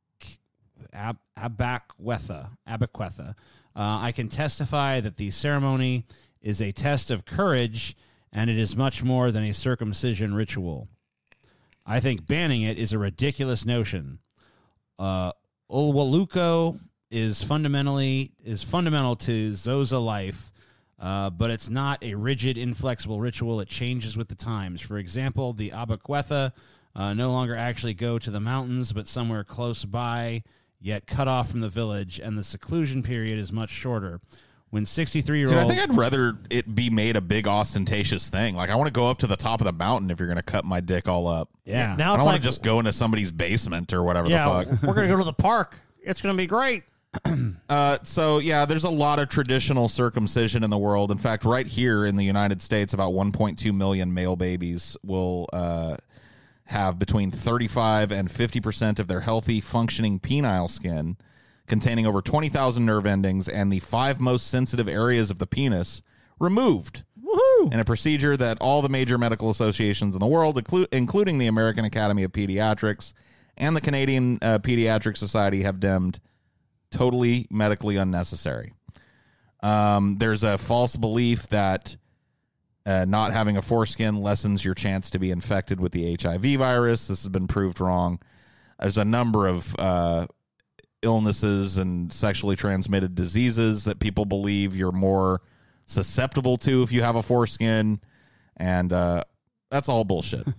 Ab, Abakwetha, Abakwetha, Uh, I can testify that the ceremony is a test of courage, and it is much more than a circumcision ritual. I think banning it is a ridiculous notion. Uh, Ulwaluko is fundamentally is fundamental to Xhosa life, uh, but it's not a rigid, inflexible ritual. It changes with the times. For example, the Abakwetha uh, no longer actually go to the mountains, but somewhere close by, yet cut off from the village, and the seclusion period is much shorter. When sixty-three-year-old... Dude, I think I'd rather it be made a big ostentatious thing. Like, I want to go up to the top of the mountain if you're going to cut my dick all up. Yeah. Now I it's don't like want to just go into somebody's basement or whatever yeah, the fuck. we're gonna go to the park. It's gonna be great. Uh, so, yeah, there's a lot of traditional circumcision in the world. In fact, right here in the United States, about one point two million male babies will uh, have between thirty-five and fifty percent of their healthy, functioning penile skin containing over twenty thousand nerve endings and the five most sensitive areas of the penis removed. Woohoo! In a procedure that all the major medical associations in the world, inclu- including the American Academy of Pediatrics and the Canadian uh, Pediatric Society, have deemed totally medically unnecessary. Um, there's a false belief that uh, not having a foreskin lessens your chance to be infected with the H I V virus. This has been proved wrong. There's a number of uh, illnesses and sexually transmitted diseases that people believe you're more susceptible to if you have a foreskin, and uh, that's all bullshit.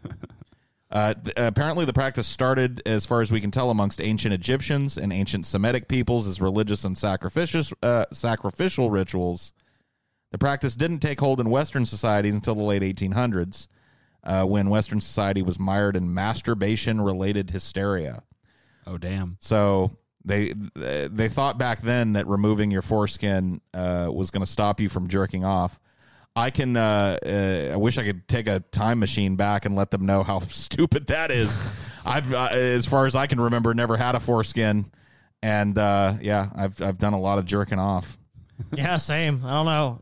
uh, th- apparently, the practice started, as far as we can tell, amongst ancient Egyptians and ancient Semitic peoples as religious and sacrificial uh, sacrificial rituals. The practice didn't take hold in Western societies until the late eighteen hundreds, uh, when Western society was mired in masturbation-related hysteria. Oh, damn. So they they thought back then that removing your foreskin uh, was going to stop you from jerking off. I can. Uh, uh, I wish I could take a time machine back and let them know how stupid that is. I've, uh, as far as I can remember, never had a foreskin, and uh, yeah, I've I've done a lot of jerking off. Yeah, same. I don't know.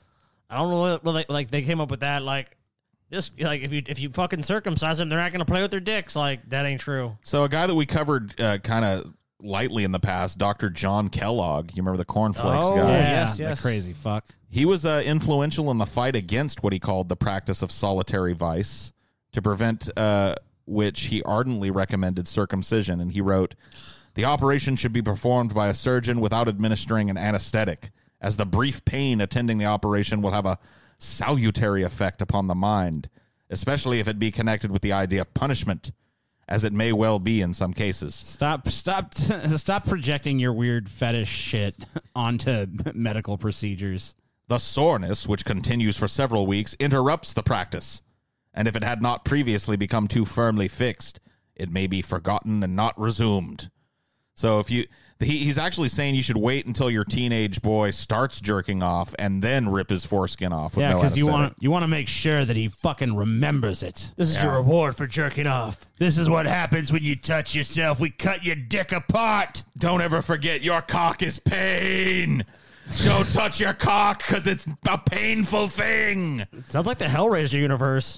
I don't know what, what they, like they came up with that. Like, just like if you if you fucking circumcise them, they're not gonna play with their dicks. Like that ain't true. So a guy that we covered uh, kind of lightly in the past, Doctor John Kellogg. You remember the cornflakes Oh, guy? yeah. Yeah, yes, that yes. crazy fuck. He was uh, influential in the fight against what he called the practice of solitary vice, to prevent uh, which he ardently recommended circumcision. And he wrote, "The operation should be performed by a surgeon without administering an anesthetic, as the brief pain attending the operation will have a salutary effect upon the mind, especially if it be connected with the idea of punishment, as it may well be in some cases." Stop, stop, stop projecting your weird fetish shit onto medical procedures. The soreness, which continues for several weeks, interrupts the practice, and if it had not previously become too firmly fixed, it may be forgotten and not resumed. So if you, he, he's actually saying you should wait until your teenage boy starts jerking off and then rip his foreskin off. With Yeah, no because you anesthetic. want you want to make sure that he fucking remembers it. This is your reward for jerking off. This is what happens when you touch yourself. We cut your dick apart. Don't ever forget your cock is pain. Don't touch your cock because it's a painful thing. Sounds like the Hellraiser universe.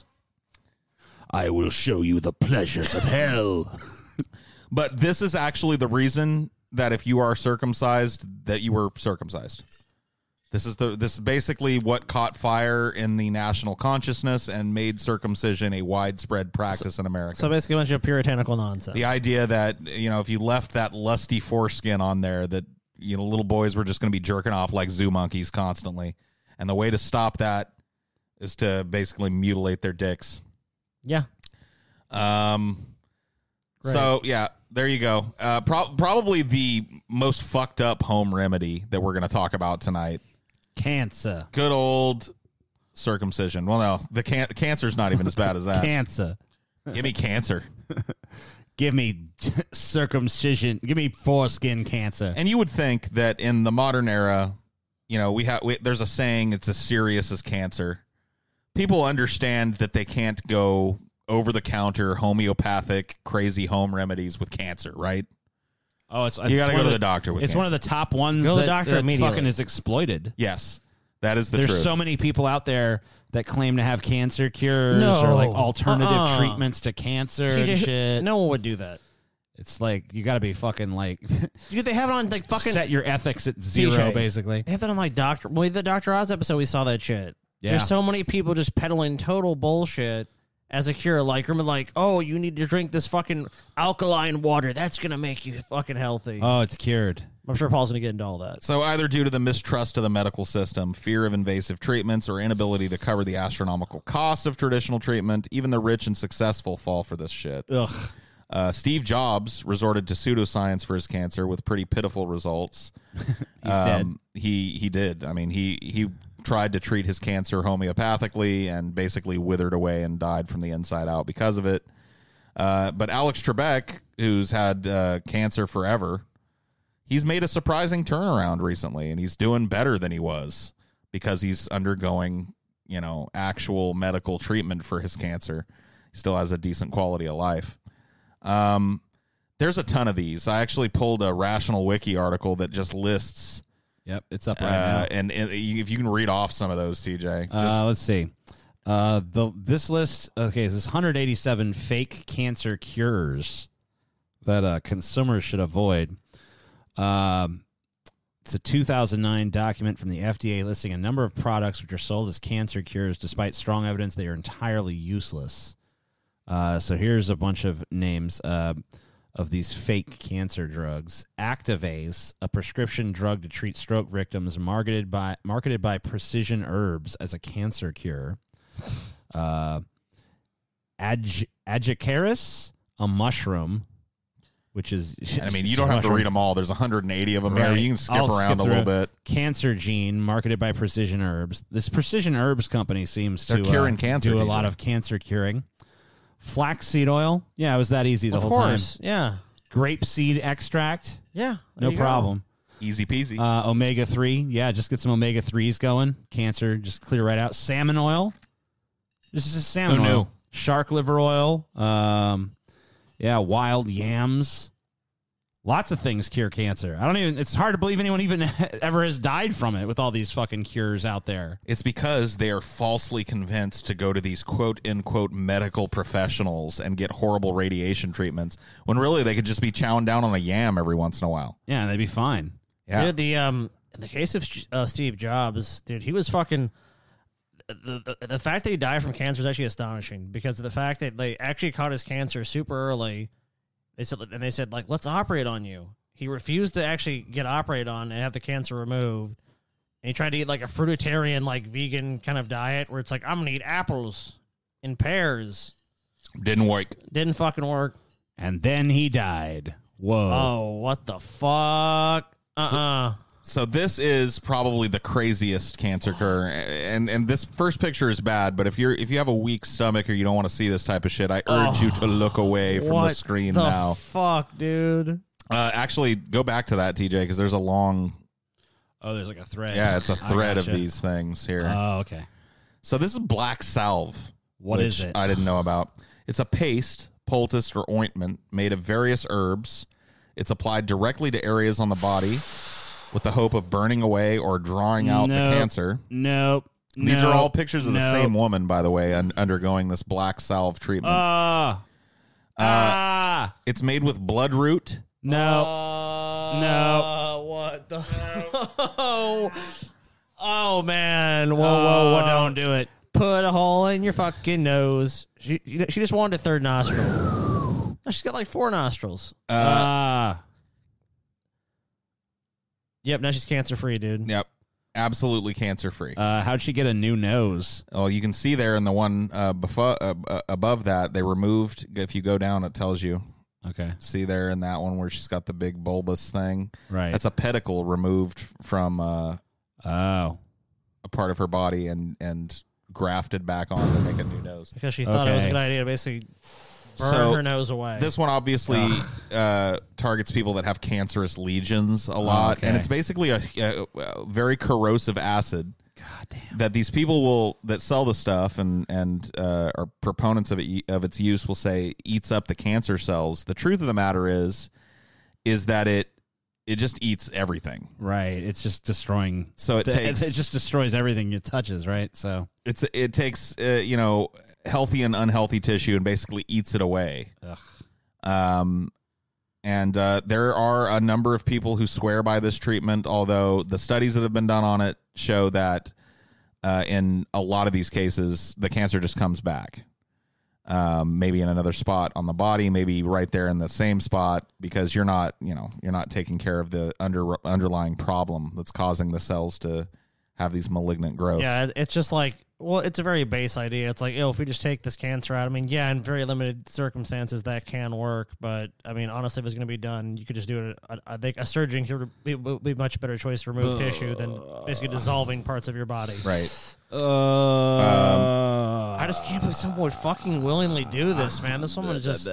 I will show you the pleasures of hell. But this is actually the reason that if you are circumcised, that you were circumcised. This is the this is basically what caught fire in the national consciousness and made circumcision a widespread practice in America. So basically a bunch of puritanical nonsense. The idea that, you know, if you left that lusty foreskin on there, that, you know, little boys were just going to be jerking off like zoo monkeys constantly. And the way to stop that is to basically mutilate their dicks. Yeah. Um. Right. So, yeah, there you go. Uh, pro- probably the most fucked up home remedy that we're going to talk about tonight. Cancer. Good old circumcision. Well, no, the can- cancer's not even as bad as that. Cancer. Give me cancer. Give me circumcision. Give me foreskin cancer. And you would think that in the modern era, you know, we have we, there's a saying, it's as serious as cancer. People understand that they can't go over-the-counter, homeopathic, crazy home remedies with cancer, right? Oh, it's You got to go to the doctor with It's cancer. one of the top ones Go to the that, doctor that immediately. fucking is exploited. Yes, that is the There's truth. so many people out there that claim to have cancer cures No. or like alternative Uh-uh. treatments to cancer T J, and shit. no one would do that. It's like you got to be fucking like Dude, they have it on like fucking. set your ethics at zero, T J. basically. They have that on like Doctor. Well, the Doctor Oz episode, we saw that shit. Yeah. There's so many people just peddling total bullshit, as a cure. Like, remember, like, oh, you need to drink this fucking alkaline water. That's going to make you fucking healthy. Oh, it's cured. I'm sure Paul's going to get into all that. So either due to the mistrust of the medical system, fear of invasive treatments, or inability to cover the astronomical costs of traditional treatment, even the rich and successful fall for this shit. Ugh. Uh, Steve Jobs resorted to pseudoscience for his cancer with pretty pitiful results. He's dead. He he did. I mean, he he tried to treat his cancer homeopathically and basically withered away and died from the inside out because of it. Uh, but Alex Trebek, who's had uh, cancer forever, he's made a surprising turnaround recently, and he's doing better than he was because he's undergoing, you know, actual medical treatment for his cancer. He still has a decent quality of life. Um, there's a ton of these. I actually pulled a Rational Wiki article that just lists. Yep, it's up right Uh, now. and, and if you can read off some of those, T J. Just, Uh, let's see. Uh, the this list. Okay, this is one hundred eighty-seven fake cancer cures that uh, consumers should avoid. Um, it's a two thousand nine document from the F D A listing a number of products which are sold as cancer cures, despite strong evidence they are entirely useless. Uh, so here's a bunch of names uh, of these fake cancer drugs. Activase, a prescription drug to treat stroke victims, marketed by marketed by Precision Herbs as a cancer cure. Uh, Ag- Agicaris, a mushroom, which is... I mean, you don't have to read them all. There's one hundred eighty of them here. Right. You can skip I'll around skip a little through bit. Cancer Gene, marketed by Precision Herbs. This Precision Herbs company seems They're to curing uh, cancer, do a D J. lot of cancer curing. Flaxseed oil. Yeah, it was that easy the Of whole course. time. Yeah. Grapeseed extract. Yeah. No there you go. problem. Easy peasy. Uh, omega three. Yeah, just get some omega threes going. Cancer, just clear right out. Salmon oil. This is just salmon Who knew? oil. Shark liver oil. Um, yeah, wild yams. Lots of things cure cancer. I don't even, it's hard to believe anyone even ever has died from it with all these fucking cures out there. It's because they are falsely convinced to go to these quote unquote medical professionals and get horrible radiation treatments when really they could just be chowing down on a yam every once in a while. Yeah, they'd be fine. Yeah. Dude, the, um, in the case of uh, Steve Jobs, dude, he was fucking... The, the, the fact that he died from cancer is actually astonishing because of the fact that they actually caught his cancer super early. They said, and they said, like, let's operate on you. He refused to actually get operated on and have the cancer removed. And he tried to eat like a fruitarian, like vegan kind of diet where it's like, I'm going to eat apples and pears. Didn't work. Didn't fucking work. And then he died. Whoa. Oh, what the fuck? Uh-uh. So this is probably the craziest cancer cure, and and this first picture is bad. But if you're if you have a weak stomach or you don't want to see this type of shit, I urge Oh, you to look away from what the screen the now. fuck, dude? Uh, actually, go back to that, T J, because there's a long. Oh, there's like a thread. Yeah, it's a I thread of gotcha. these things here. Oh, okay. So this is black salve. What which is it? I didn't know about. It's a paste, poultice, or ointment made of various herbs. It's applied directly to areas on the body with the hope of burning away or drawing out Nope. the cancer. Nope. These are Nope. all pictures of the Nope. same woman, by the way, un- undergoing this black salve treatment. Ah. Ah. it's made with bloodroot. No. No. Uh, what the? oh, oh man! Whoa, whoa, whoa! Don't do it. put a hole in your fucking nose. She she just wanted a third nostril. No, she's got like four nostrils. Uh, Ah. Yep, now she's cancer free, dude. Yep. Absolutely cancer free. Uh, how'd she get a new nose? Oh, you can see there in the one uh, befo- uh, uh, above that, they removed. If you go down, it tells you. Okay. See there in that one where she's got the big bulbous thing. Right. That's a pedicle removed from uh, Oh. a part of her body and and grafted back on to make a new nose. Because she thought it was a Okay. good idea to basically burn So, her nose away. This one obviously uh, targets people that have cancerous lesions a lot, okay. and it's basically a, a, a very corrosive acid. God damn. That these people will that sell the stuff and and uh, are proponents of it of its use will say eats up the cancer cells. The truth of the matter is, is that it it just eats everything. Right. It's just destroying. So it the- takes It just destroys everything it touches. Right. So. it's it takes uh, you know healthy and unhealthy tissue and basically eats it away. Ugh. Um, and uh, there are a number of people who swear by this treatment, although the studies that have been done on it show that uh, in a lot of these cases, the cancer just comes back. um, maybe in another spot on the body, maybe right there in the same spot, because you're not, you know, you're not taking care of the under underlying problem that's causing the cells to have these malignant growths. Yeah, it's just like, well, it's a very base idea. It's like, oh, if we just take this cancer out, I mean, yeah, in very limited circumstances that can work. But I mean, honestly, if it's going to be done, you could just do it. I, I think a surgeon would be, would be a much better choice to remove uh, tissue than basically dissolving parts of your body. Right. Uh, um, I just can't believe someone would fucking willingly do this, man. This woman is just.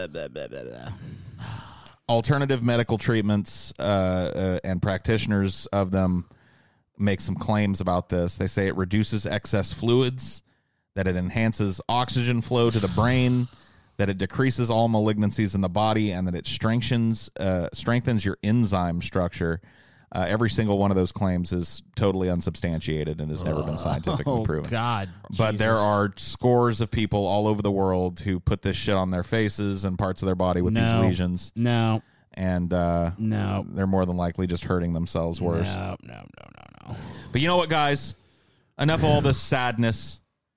Alternative medical treatments uh, uh, and practitioners of them make some claims about this. They say it reduces excess fluids, that it enhances oxygen flow to the brain, that it decreases all malignancies in the body, and that it strengthens uh, strengthens your enzyme structure. Uh, every single one of those claims is totally unsubstantiated and has never been scientifically oh, proven. God. But Jesus. there are scores of people all over the world who put this shit on their faces and parts of their body with no. these lesions. No. And uh, no, they're more than likely just hurting themselves worse. No, no, no, no, no. But you know what, guys? Enough of all this sadness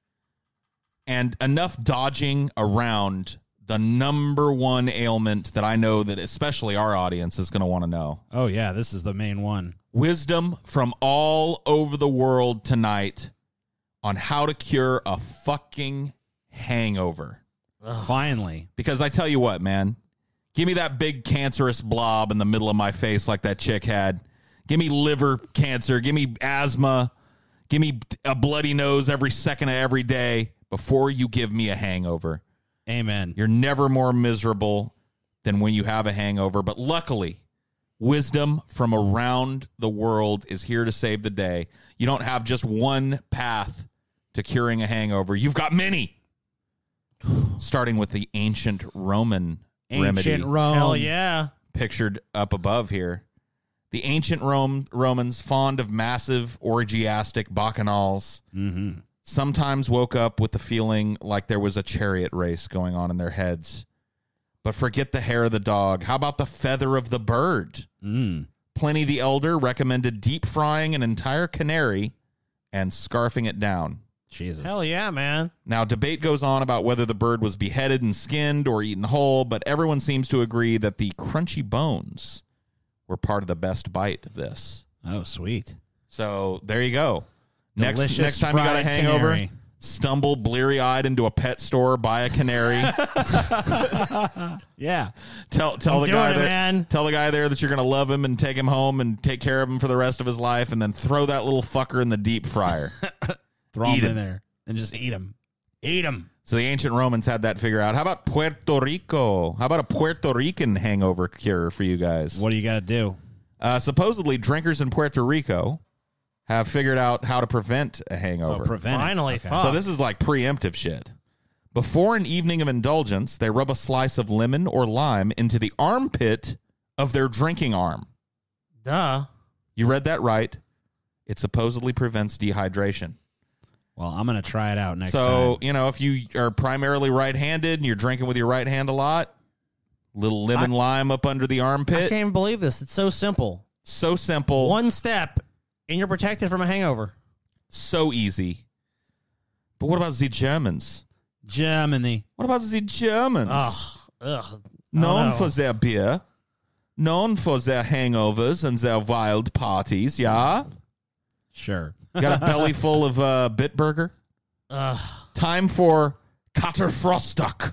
and enough dodging around the number one ailment that I know that especially our audience is going to want to know. Oh, yeah, this is the main one. Wisdom from all over the world tonight on how to cure a fucking hangover. Ugh. Finally. Because I tell you what, man. Give me that big cancerous blob in the middle of my face like that chick had. Give me liver cancer. Give me asthma. Give me a bloody nose every second of every day before you give me a hangover. Amen. You're never more miserable than when you have a hangover. But luckily, wisdom from around the world is here to save the day. You don't have just one path to curing a hangover. You've got many. Starting with the ancient Roman Ancient remedy. Rome. Hell yeah. Pictured up above here. The ancient Rome Romans, fond of massive orgiastic bacchanals, mm-hmm. sometimes woke up with the feeling like there was a chariot race going on in their heads. But forget the hair of the dog. How about the feather of the bird? Mm. Pliny the Elder recommended deep frying an entire canary and scarfing it down. Jesus. Hell yeah, man. Now, debate goes on about whether the bird was beheaded and skinned or eaten whole, but everyone seems to agree that the crunchy bones were part of the best bite of this. Oh, sweet. So there you go. Next, Delicious next time you got a fried hangover, canary. stumble bleary-eyed into a pet store, buy a canary. Yeah. Tell tell I'm the doing guy it, there, man. tell the guy there that you're going to love him and take him home and take care of him for the rest of his life, and then throw that little fucker in the deep fryer. Throw Eat them in him. there and just eat them. Eat them. So the ancient Romans had that figured out. How about Puerto Rico? How about a Puerto Rican hangover cure for you guys? What do you got to do? Uh, supposedly, drinkers in Puerto Rico have figured out how to prevent a hangover. Oh, prevent it. Finally, Okay. fuck. So this is like preemptive shit. Before an evening of indulgence, they rub a slice of lemon or lime into the armpit of their drinking arm. Duh. You read that right. It supposedly prevents dehydration. Well, I'm going to try it out next so, time. you know, if you are primarily right-handed and you're drinking with your right hand a lot, little lemon I- lime up under the I armpit. can't even believe this. It's so simple. So simple. One step, and you're protected from a hangover. So easy. But what about the Germans? Germany. What about the Germans? Ugh. Ugh. Known know. for their beer, known for their hangovers and their wild parties, yeah? Sure. Got a belly full of uh, Bitburger? Ugh. Time for Katterfrostock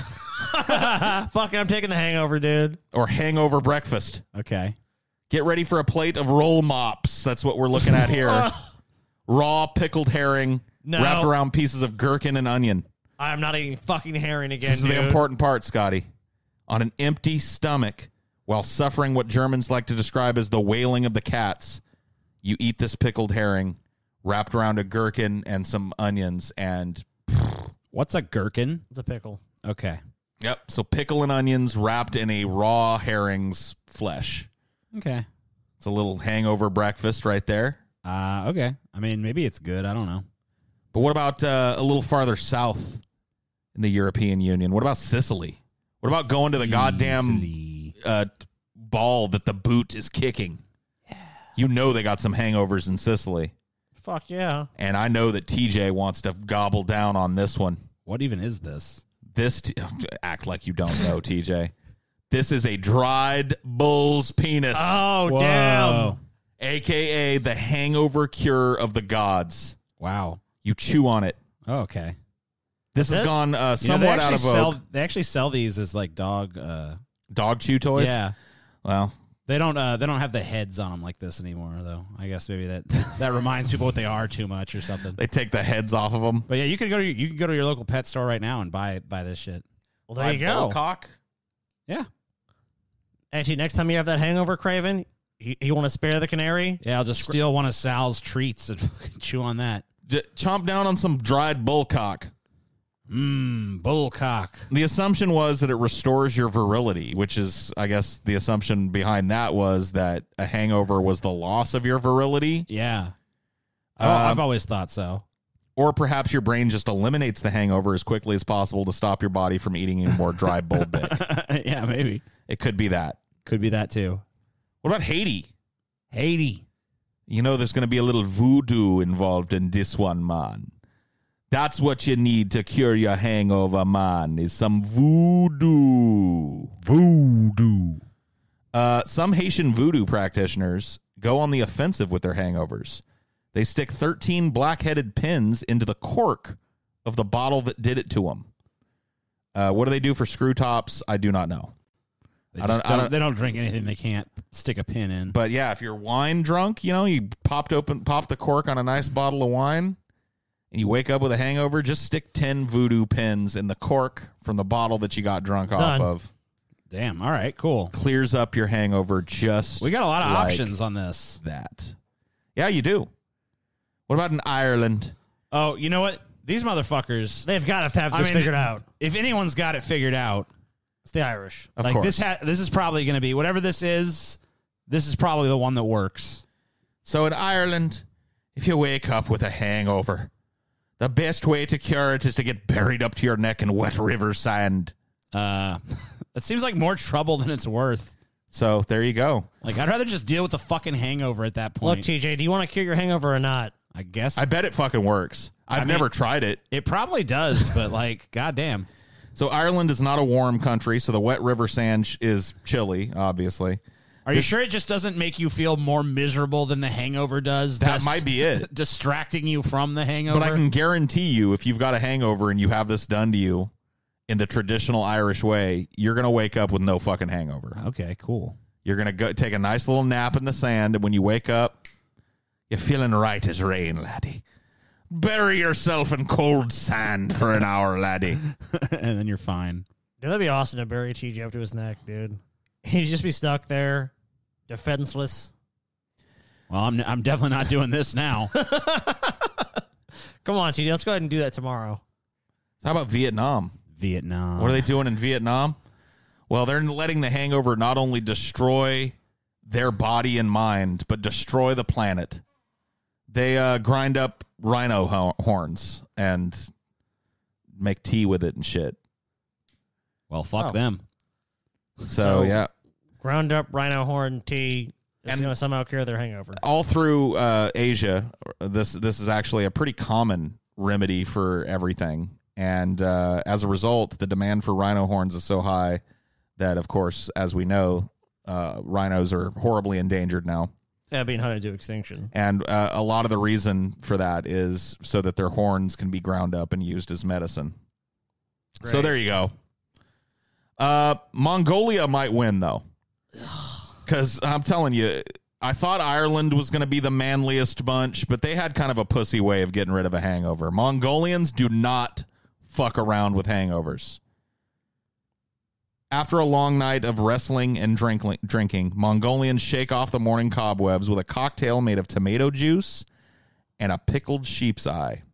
Fuck it, I'm taking the hangover, dude. or hangover breakfast. Okay. Get ready for a plate of roll mops. That's what we're looking at here. Raw pickled herring No. wrapped around pieces of gherkin and onion. I'm not eating fucking herring again, This is dude. the important part, Scotty. On an empty stomach, while suffering what Germans like to describe as the wailing of the cats, you eat this pickled herring wrapped around a gherkin and some onions, and What's a gherkin? It's a pickle. Okay. yep. So pickle and onions wrapped in a raw herring's flesh. Okay. It's a little hangover breakfast right there. Uh, okay. I mean, maybe it's good. I don't know. But what about uh, a little farther south in the European Union? What about Sicily? What about going to the goddamn Sicily. uh, ball that the boot is kicking? You know they got some hangovers in Sicily. Fuck yeah. And I know that T J wants to gobble down on this one. What even is this? This t- act like you don't know, T J. This is a dried bull's penis, Oh, Whoa. damn. A K A the hangover cure of the gods. Wow. You chew on it. Oh, okay. This That's has it? gone uh, You know, somewhat they out actually of vogue. sell, they actually sell these as like dog. Uh, Dog chew toys? yeah. Well, They don't. Uh, they don't have the heads on them like this anymore, though. I guess maybe that that reminds people what they are too much or something. they take the heads off of them. But yeah, you could go to your, you can go to your local pet store right now and buy buy this shit. Well, there you go. Cock. Yeah. Actually, next time you have that hangover craving, you, you want to spare the canary? Yeah, I'll just steal one of Sal's treats and chew on that. J- chomp down on some dried bull cock. Mmm, bullcock. The assumption was that it restores your virility, which is, I guess, the assumption behind that was that a hangover was the loss of your virility. Yeah. Um, oh, I've always thought so. Or perhaps your brain just eliminates the hangover as quickly as possible to stop your body from eating any more dry bull dick. Yeah, maybe. It could be that. Could be that too. What about Haiti? Haiti. You know, there's going to be a little voodoo involved in this one, man. That's what you need to cure your hangover, man, is some voodoo. Voodoo. Uh, some Haitian voodoo practitioners go on the offensive with their hangovers. They stick thirteen black-headed pins into the cork of the bottle that did it to them. Uh, what do they do for screw tops? I do not know. They, I just don't- I don't, don't- they don't drink anything they can't stick a pin in. But yeah, if you're wine drunk, you know, you popped open, popped the cork on a nice bottle of wine, and you wake up with a hangover, just stick ten voodoo pins in the cork from the bottle that you got drunk off Done. of. Damn. All right. Cool. Clears up your hangover just We got a lot of like options on this. that. Yeah, you do. What about in Ireland? Oh, you know what? These motherfuckers. They've got to have I this mean, figured out. If anyone's got it figured out, It's the Irish. Of like course. this, ha- this is probably going to be whatever this is. This is probably the one that works. So in Ireland, if you wake up with a hangover, the best way to cure it is to get buried up to your neck in wet river sand. Uh, it seems like more trouble than it's worth. So there you go. Like I'd rather just deal with the fucking hangover at that Look, point. T J, do you want to cure your hangover or not? I guess I bet it fucking works. I've mean- never tried it. it probably does, but like, goddamn. So Ireland is not a warm country, so the wet river sand sh- is chilly, obviously. Are you This- sure it just doesn't make you feel more miserable than the hangover does? That thus might be it. distracting you from the hangover. But I can guarantee you, if you've got a hangover and you have this done to you in the traditional Irish way, you're going to wake up with no fucking hangover. Okay, cool. You're going to go take a nice little nap in the sand, and when you wake up, you're feeling right as rain, laddie. Bury yourself in cold sand for an hour, laddie. And then you're fine. Dude, that'd be awesome to bury T J up to his neck, dude. He'd just be stuck there, defenseless. Well, I'm I'm definitely not doing this now. Come on, T J, let's go ahead and do that tomorrow. How about Vietnam? Vietnam. What are they doing in Vietnam? Well, they're letting the hangover not only destroy their body and mind, but destroy the planet. They uh, grind up rhino ho- horns and make tea with it and shit. Well, fuck Oh. them. So, So- yeah, Ground up rhino horn tea is And- going to somehow cure their hangover. all through uh, Asia, this this is actually a pretty common remedy for everything. And uh, as a result, the demand for rhino horns is so high that, of course, as we know, uh, rhinos are horribly endangered now. Yeah, being hunted to extinction. And uh, a lot of the reason for that is so that their horns can be ground up and used as medicine. So Great. there you go. Uh, Mongolia might win, though. Because I'm telling you, I thought Ireland was going to be the manliest bunch, but they had kind of a pussy way of getting rid of a hangover. Mongolians do not fuck around with hangovers. After a long night of wrestling and drink- drinking, Mongolians shake off the morning cobwebs with a cocktail made of tomato juice and a pickled sheep's eye.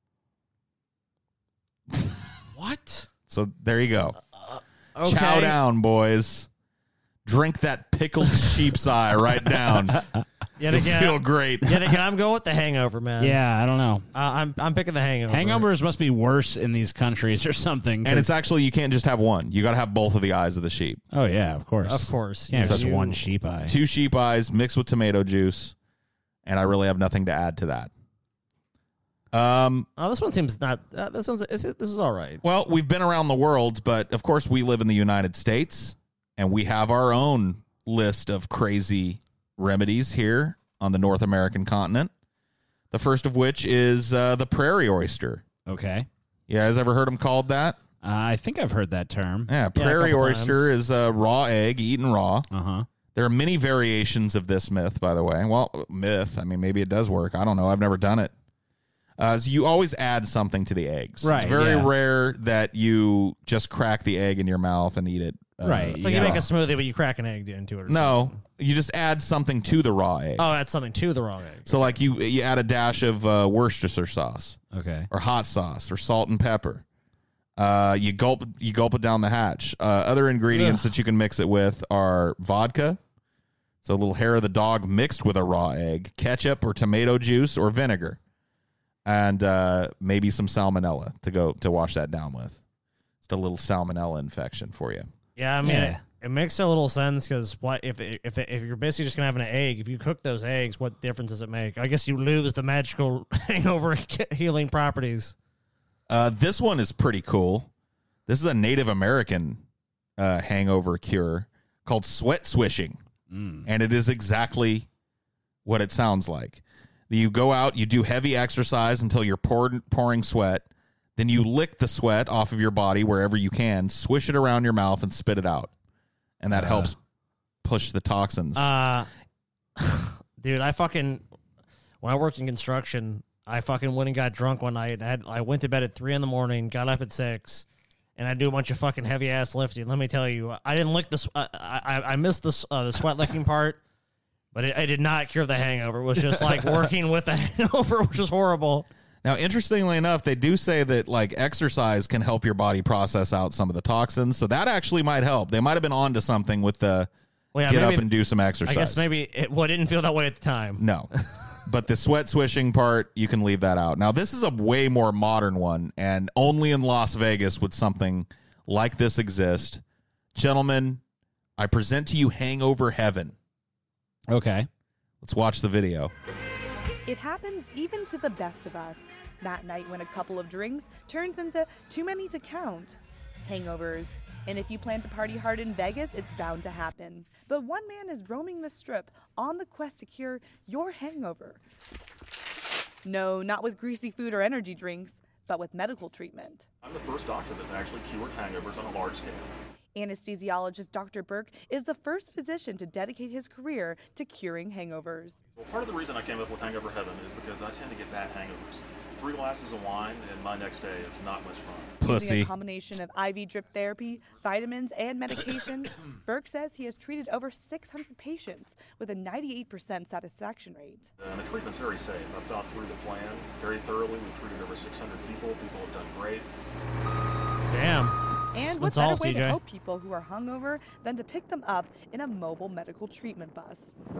What? So there you go. Okay. Chow down, boys. Drink that pickled sheep's eye right down. Yet You'll again, feel great. yet again, I'm going with the hangover, man. Yeah, I don't know. Uh, I'm I'm picking the hangover. Hangovers must be worse in these countries or something. And it's 'cause- actually, you can't just have one. You got to have both of the eyes of the sheep. oh yeah, of course, Of course. Yeah, You- just you- one sheep eye. Two sheep eyes mixed with tomato juice. And I really have nothing to add to that. Um, Oh, this one seems not. Uh, this one's this is, this is all right. well, we've been around the world, but of course we live in the United States, and we have our own list of crazy remedies here on the North American continent. The first of which is uh, the prairie oyster. Okay. You guys ever heard them called that? Uh, I think I've heard that term. Yeah, Yeah, a prairie couple oyster times. is a raw egg eaten raw. Uh huh. There are many variations of this myth, by the way. Well, myth. I mean, maybe it does work. I don't know. I've never done it. Uh, so you always add something to the eggs. Right, It's very yeah. rare that you just crack the egg in your mouth and eat it. uh, Right, It's like Yeah. you make a smoothie, but you crack an egg into it. Or No, something. you just add something to the raw egg. Oh, that's something to the wrong egg. So, like you, you add a dash of uh, Worcestershire sauce Okay. or hot sauce or salt and pepper. Uh, you gulp, you gulp it down the hatch. Uh, other ingredients that you can mix it with are vodka, so a little hair of the dog mixed with a raw egg, ketchup or tomato juice or vinegar, and uh, maybe some salmonella to go to wash that down with. Just a little salmonella infection for you. Yeah, I mean, Yeah. It, it makes a little sense because what if it, if it, if you're basically just gonna have an egg? If you cook those eggs, what difference does it make? I guess you lose the magical hangover healing properties. Uh, this one is pretty cool. This is a Native American uh, hangover cure called sweat swishing. Mm. And it is exactly what it sounds like. You go out, you do heavy exercise until you're pour, pouring sweat. Then you lick the sweat off of your body wherever you can, swish it around your mouth, and spit it out. And that Uh. helps push the toxins. Uh, dude, I fucking when I worked in construction, I fucking went and got drunk one night. And I, had, I went to bed at three in the morning, got up at six, and I do a bunch of fucking heavy ass lifting. Let me tell you, I didn't lick the. sw- I I, I missed the s- uh, the sweat licking part, but it, it did not cure the hangover. It was just like working with the hangover, which was horrible. Now, interestingly enough, they do say that like exercise can help your body process out some of the toxins. So that actually might help. They might have been onto something with the Well, yeah, get maybe, up and do some I exercise. guess maybe it well, it didn't feel that way at the time. No. But the sweat swishing part, you can leave that out. Now, this is a way more modern one, and only in Las Vegas would something like this exist. Gentlemen, I present to you Hangover Heaven. Okay. Let's watch the video. It happens even to the best of us. That night when a couple of drinks turns into too many to count. Hangovers. And if you plan to party hard in Vegas, it's bound to happen. But one man is roaming the strip on the quest to cure your hangover. No, not with greasy food or energy drinks, but with medical treatment. I'm the first doctor that's actually cured hangovers on a large scale. Anesthesiologist Doctor Burke is the first physician to dedicate his career to curing hangovers. Well, part of the reason I came up with Hangover Heaven is because I tend to get bad hangovers. Three glasses of wine and my next day is not much fun. Using Pussy. a combination of I V drip therapy, vitamins, and medication, Burke says he has treated over six hundred patients with a ninety-eight percent satisfaction rate. And the treatment's very safe. I've thought through the plan very thoroughly. We've treated over six hundred people. People have done great. Damn. And What's what better all, way T J? to help people who are hungover than to pick them up in a mobile medical treatment bus?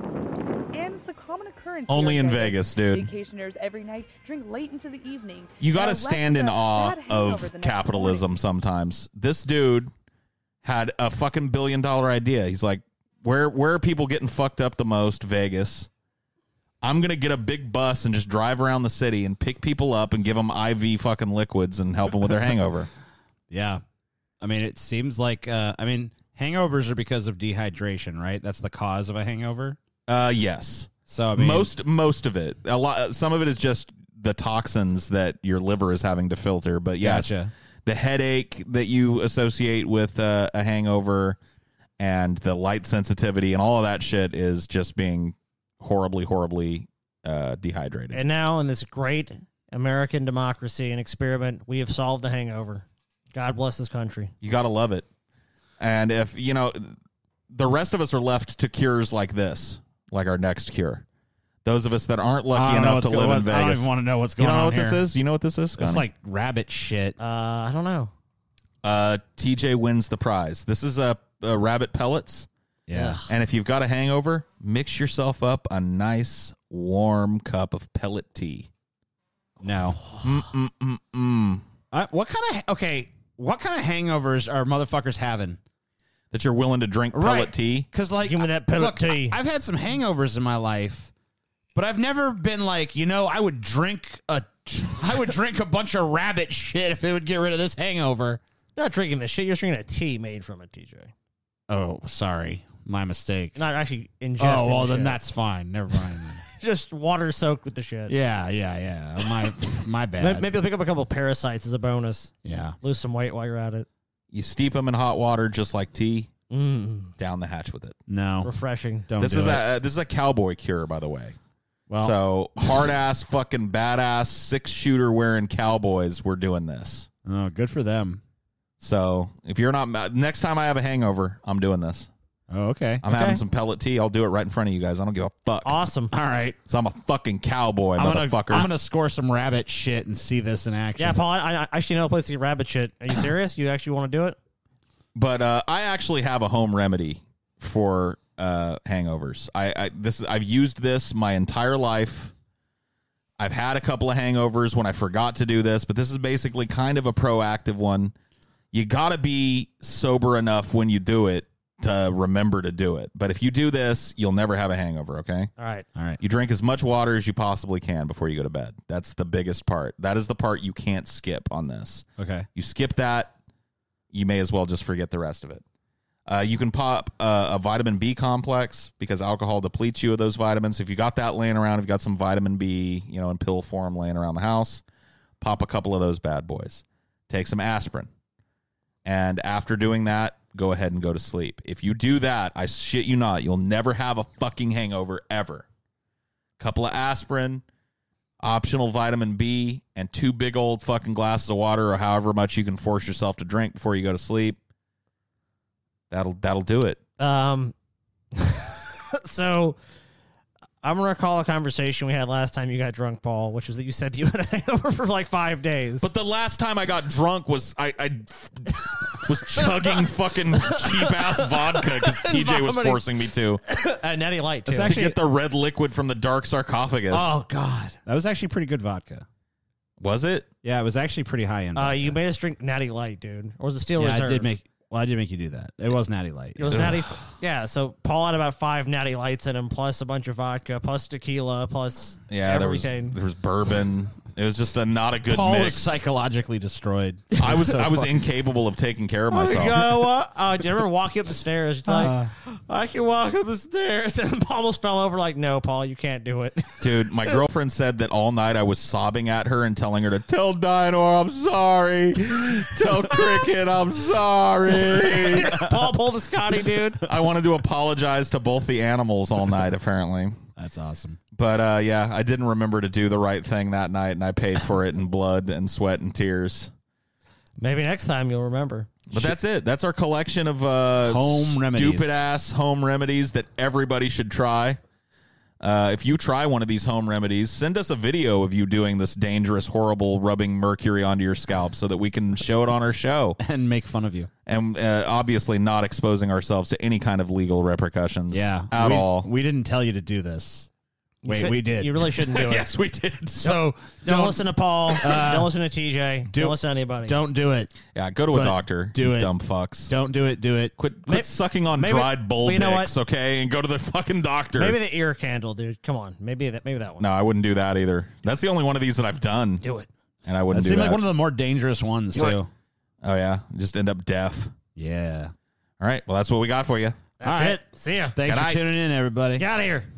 And it's a common occurrence. here Only in in Vegas, dude. Vacationers every night drink late into the evening. You got and to are left stand with in a awe bad hangover of the next capitalism morning. sometimes. This dude had a fucking billion dollar idea. He's like, where where are people getting fucked up the most? Vegas. I'm going to get a big bus and just drive around the city and pick people up and give them I V fucking liquids and help them with their hangover. Yeah. I mean, it seems like, uh, I mean, hangovers are because of dehydration, right? That's the cause of a hangover. Uh, yes. So, I mean, most most of it. A lot. Some of it is just the toxins that your liver is having to filter. But yes, Gotcha. the headache that you associate with uh, a hangover and the light sensitivity and all of that shit is just being horribly, horribly uh, dehydrated. And now, in this great American democracy and experiment, we have solved the hangover. God bless this country. You got to love it. And if, you know, the rest of us are left to cures like this, like our next cure. Those of us that aren't I lucky don't know enough what's to go- live in what- I don't Vegas. even want to know what's You going don't know on what this here. is? Do you know what this is, It's Scotty? like rabbit shit. Uh, I don't know. Uh, T J wins the prize. This is a, a rabbit pellets. Yeah. And if you've got a hangover, mix yourself up a nice warm cup of pellet tea. No. Mm-mm-mm-mm. Uh, what kind of, okay, what kind of hangovers are motherfuckers having? That you're willing to drink pellet Right. tea. Because, like, Give me that pellet look, tea. I, I've had some hangovers in my life, But I've never been like, you know, I would drink a, I would drink a bunch of rabbit shit if it would get rid of this hangover. You're not drinking this shit. You're drinking a tea made from it, T J. Oh, sorry, my mistake. You're not actually ingesting. Oh well, the then shit. that's fine. Never mind. Just water soaked with the shit. yeah, yeah, yeah. My my May- bad. Maybe you'll pick up a couple parasites as a bonus. Yeah. Lose some weight while you're at it. You steep them in hot water just like tea. Mm, Down the hatch with it. No. refreshing. Don't This do is it. a this is a cowboy cure, by the way. well, So hard ass, fucking badass, six shooter wearing cowboys. We're doing this. oh, good for them. So if you're not next time I have a hangover, I'm doing this. Oh, okay. I'm Okay. having some pellet tea. I'll do it right in front of you guys. I don't give a fuck. Awesome. All right. So I'm a fucking cowboy, I'm gonna, motherfucker. I'm gonna score some rabbit shit and see this in action. Yeah, Paul, I, I actually know a place to get rabbit shit. Are you serious? You actually want to do it? But uh, I actually have a home remedy for uh, hangovers. I, I this is, I've used this my entire life. I've had a couple of hangovers when I forgot to do this, but this is basically kind of a proactive one. You got to be sober enough when you do it to remember to do it. But if you do this, you'll never have a hangover, okay? All right. All right. You drink as much water as you possibly can before you go to bed. That's the biggest part. That is the part you can't skip on this. Okay. You skip that, you may as well just forget the rest of it. Uh, you can pop uh, a vitamin B complex because alcohol depletes you of those vitamins. If you got that laying around, if you got some vitamin B, you know, in pill form laying around the house, pop a couple of those bad boys. Take some aspirin. And after doing that, go ahead and go to sleep. If you do that, I shit you not, you'll never have a fucking hangover ever. Couple of aspirin, optional vitamin B, and two big old fucking glasses of water or however much you can force yourself to drink before you go to sleep. That'll that'll do it. Um, so I'm gonna recall a conversation we had last time you got drunk, Paul, which was that you said you had a hangover for like five days. But the last time I got drunk was I, I was chugging fucking cheap ass vodka because T J was Vomiting. forcing me to a Natty Light too. That's to actually- get the red liquid from the dark sarcophagus. Oh God. That was actually pretty good vodka. Was it? Yeah, it was actually pretty high end. Uh, vodka. you made us drink Natty Light, dude, or was it Steel yeah, Reserve? I did make. Well, I did make you do that. It was Natty Light. It was Natty. Yeah, so Paul had about five Natty Lights in him, plus a bunch of vodka, plus tequila, plus Yeah, there was everything. there was bourbon. It was just a not a good Paul was mix. psychologically destroyed. I was So I was fuck- incapable of taking care of Oh, myself. you know what? Uh, do you ever walk up the stairs? It's like, I can walk up the stairs. And Paul almost fell over like, no, Paul, you can't do it. Dude, my girlfriend said that all night I was sobbing at her and telling her to tell Dinor I'm sorry. Tell Cricket I'm sorry. Paul pulled the Scotty, dude. I wanted to apologize to both the animals all night, apparently. That's awesome. But uh, yeah, I didn't remember to do the right thing that night, and I paid for it in blood and sweat and tears. Maybe next time you'll remember. But that's it. That's our collection of uh, Home remedies. stupid ass home remedies that everybody should try. Uh, if you try one of these home remedies, send us a video of you doing this dangerous, horrible rubbing mercury onto your scalp so that we can show it on our show. And make fun of you. And uh, obviously not exposing ourselves to any kind of legal repercussions Yeah. at we, all. We didn't tell you to do this. You Wait, should- we did. You really shouldn't do it. Yes, we did. So Don't, listen to Paul. don't listen to T J. do- don't listen to anybody. Don't do it. Yeah, go to a But doctor. do you it. dumb fucks. Don't do it. Do it. Quit, quit Maybe- sucking on maybe- dried bull but you know dicks, okay? And go to the fucking doctor. Maybe the ear candle, dude. Come on. Maybe that. Maybe that one. No, I wouldn't do that either. That's the only one of these that I've done. Do it. And I That wouldn't do seemed that. like one of the more dangerous ones, Do it. too. Oh, yeah? Just end up deaf. Yeah. All right. Well, that's what we got for you. That's All right. it. See ya. Thanks Good for night. tuning in, everybody. Get out of here.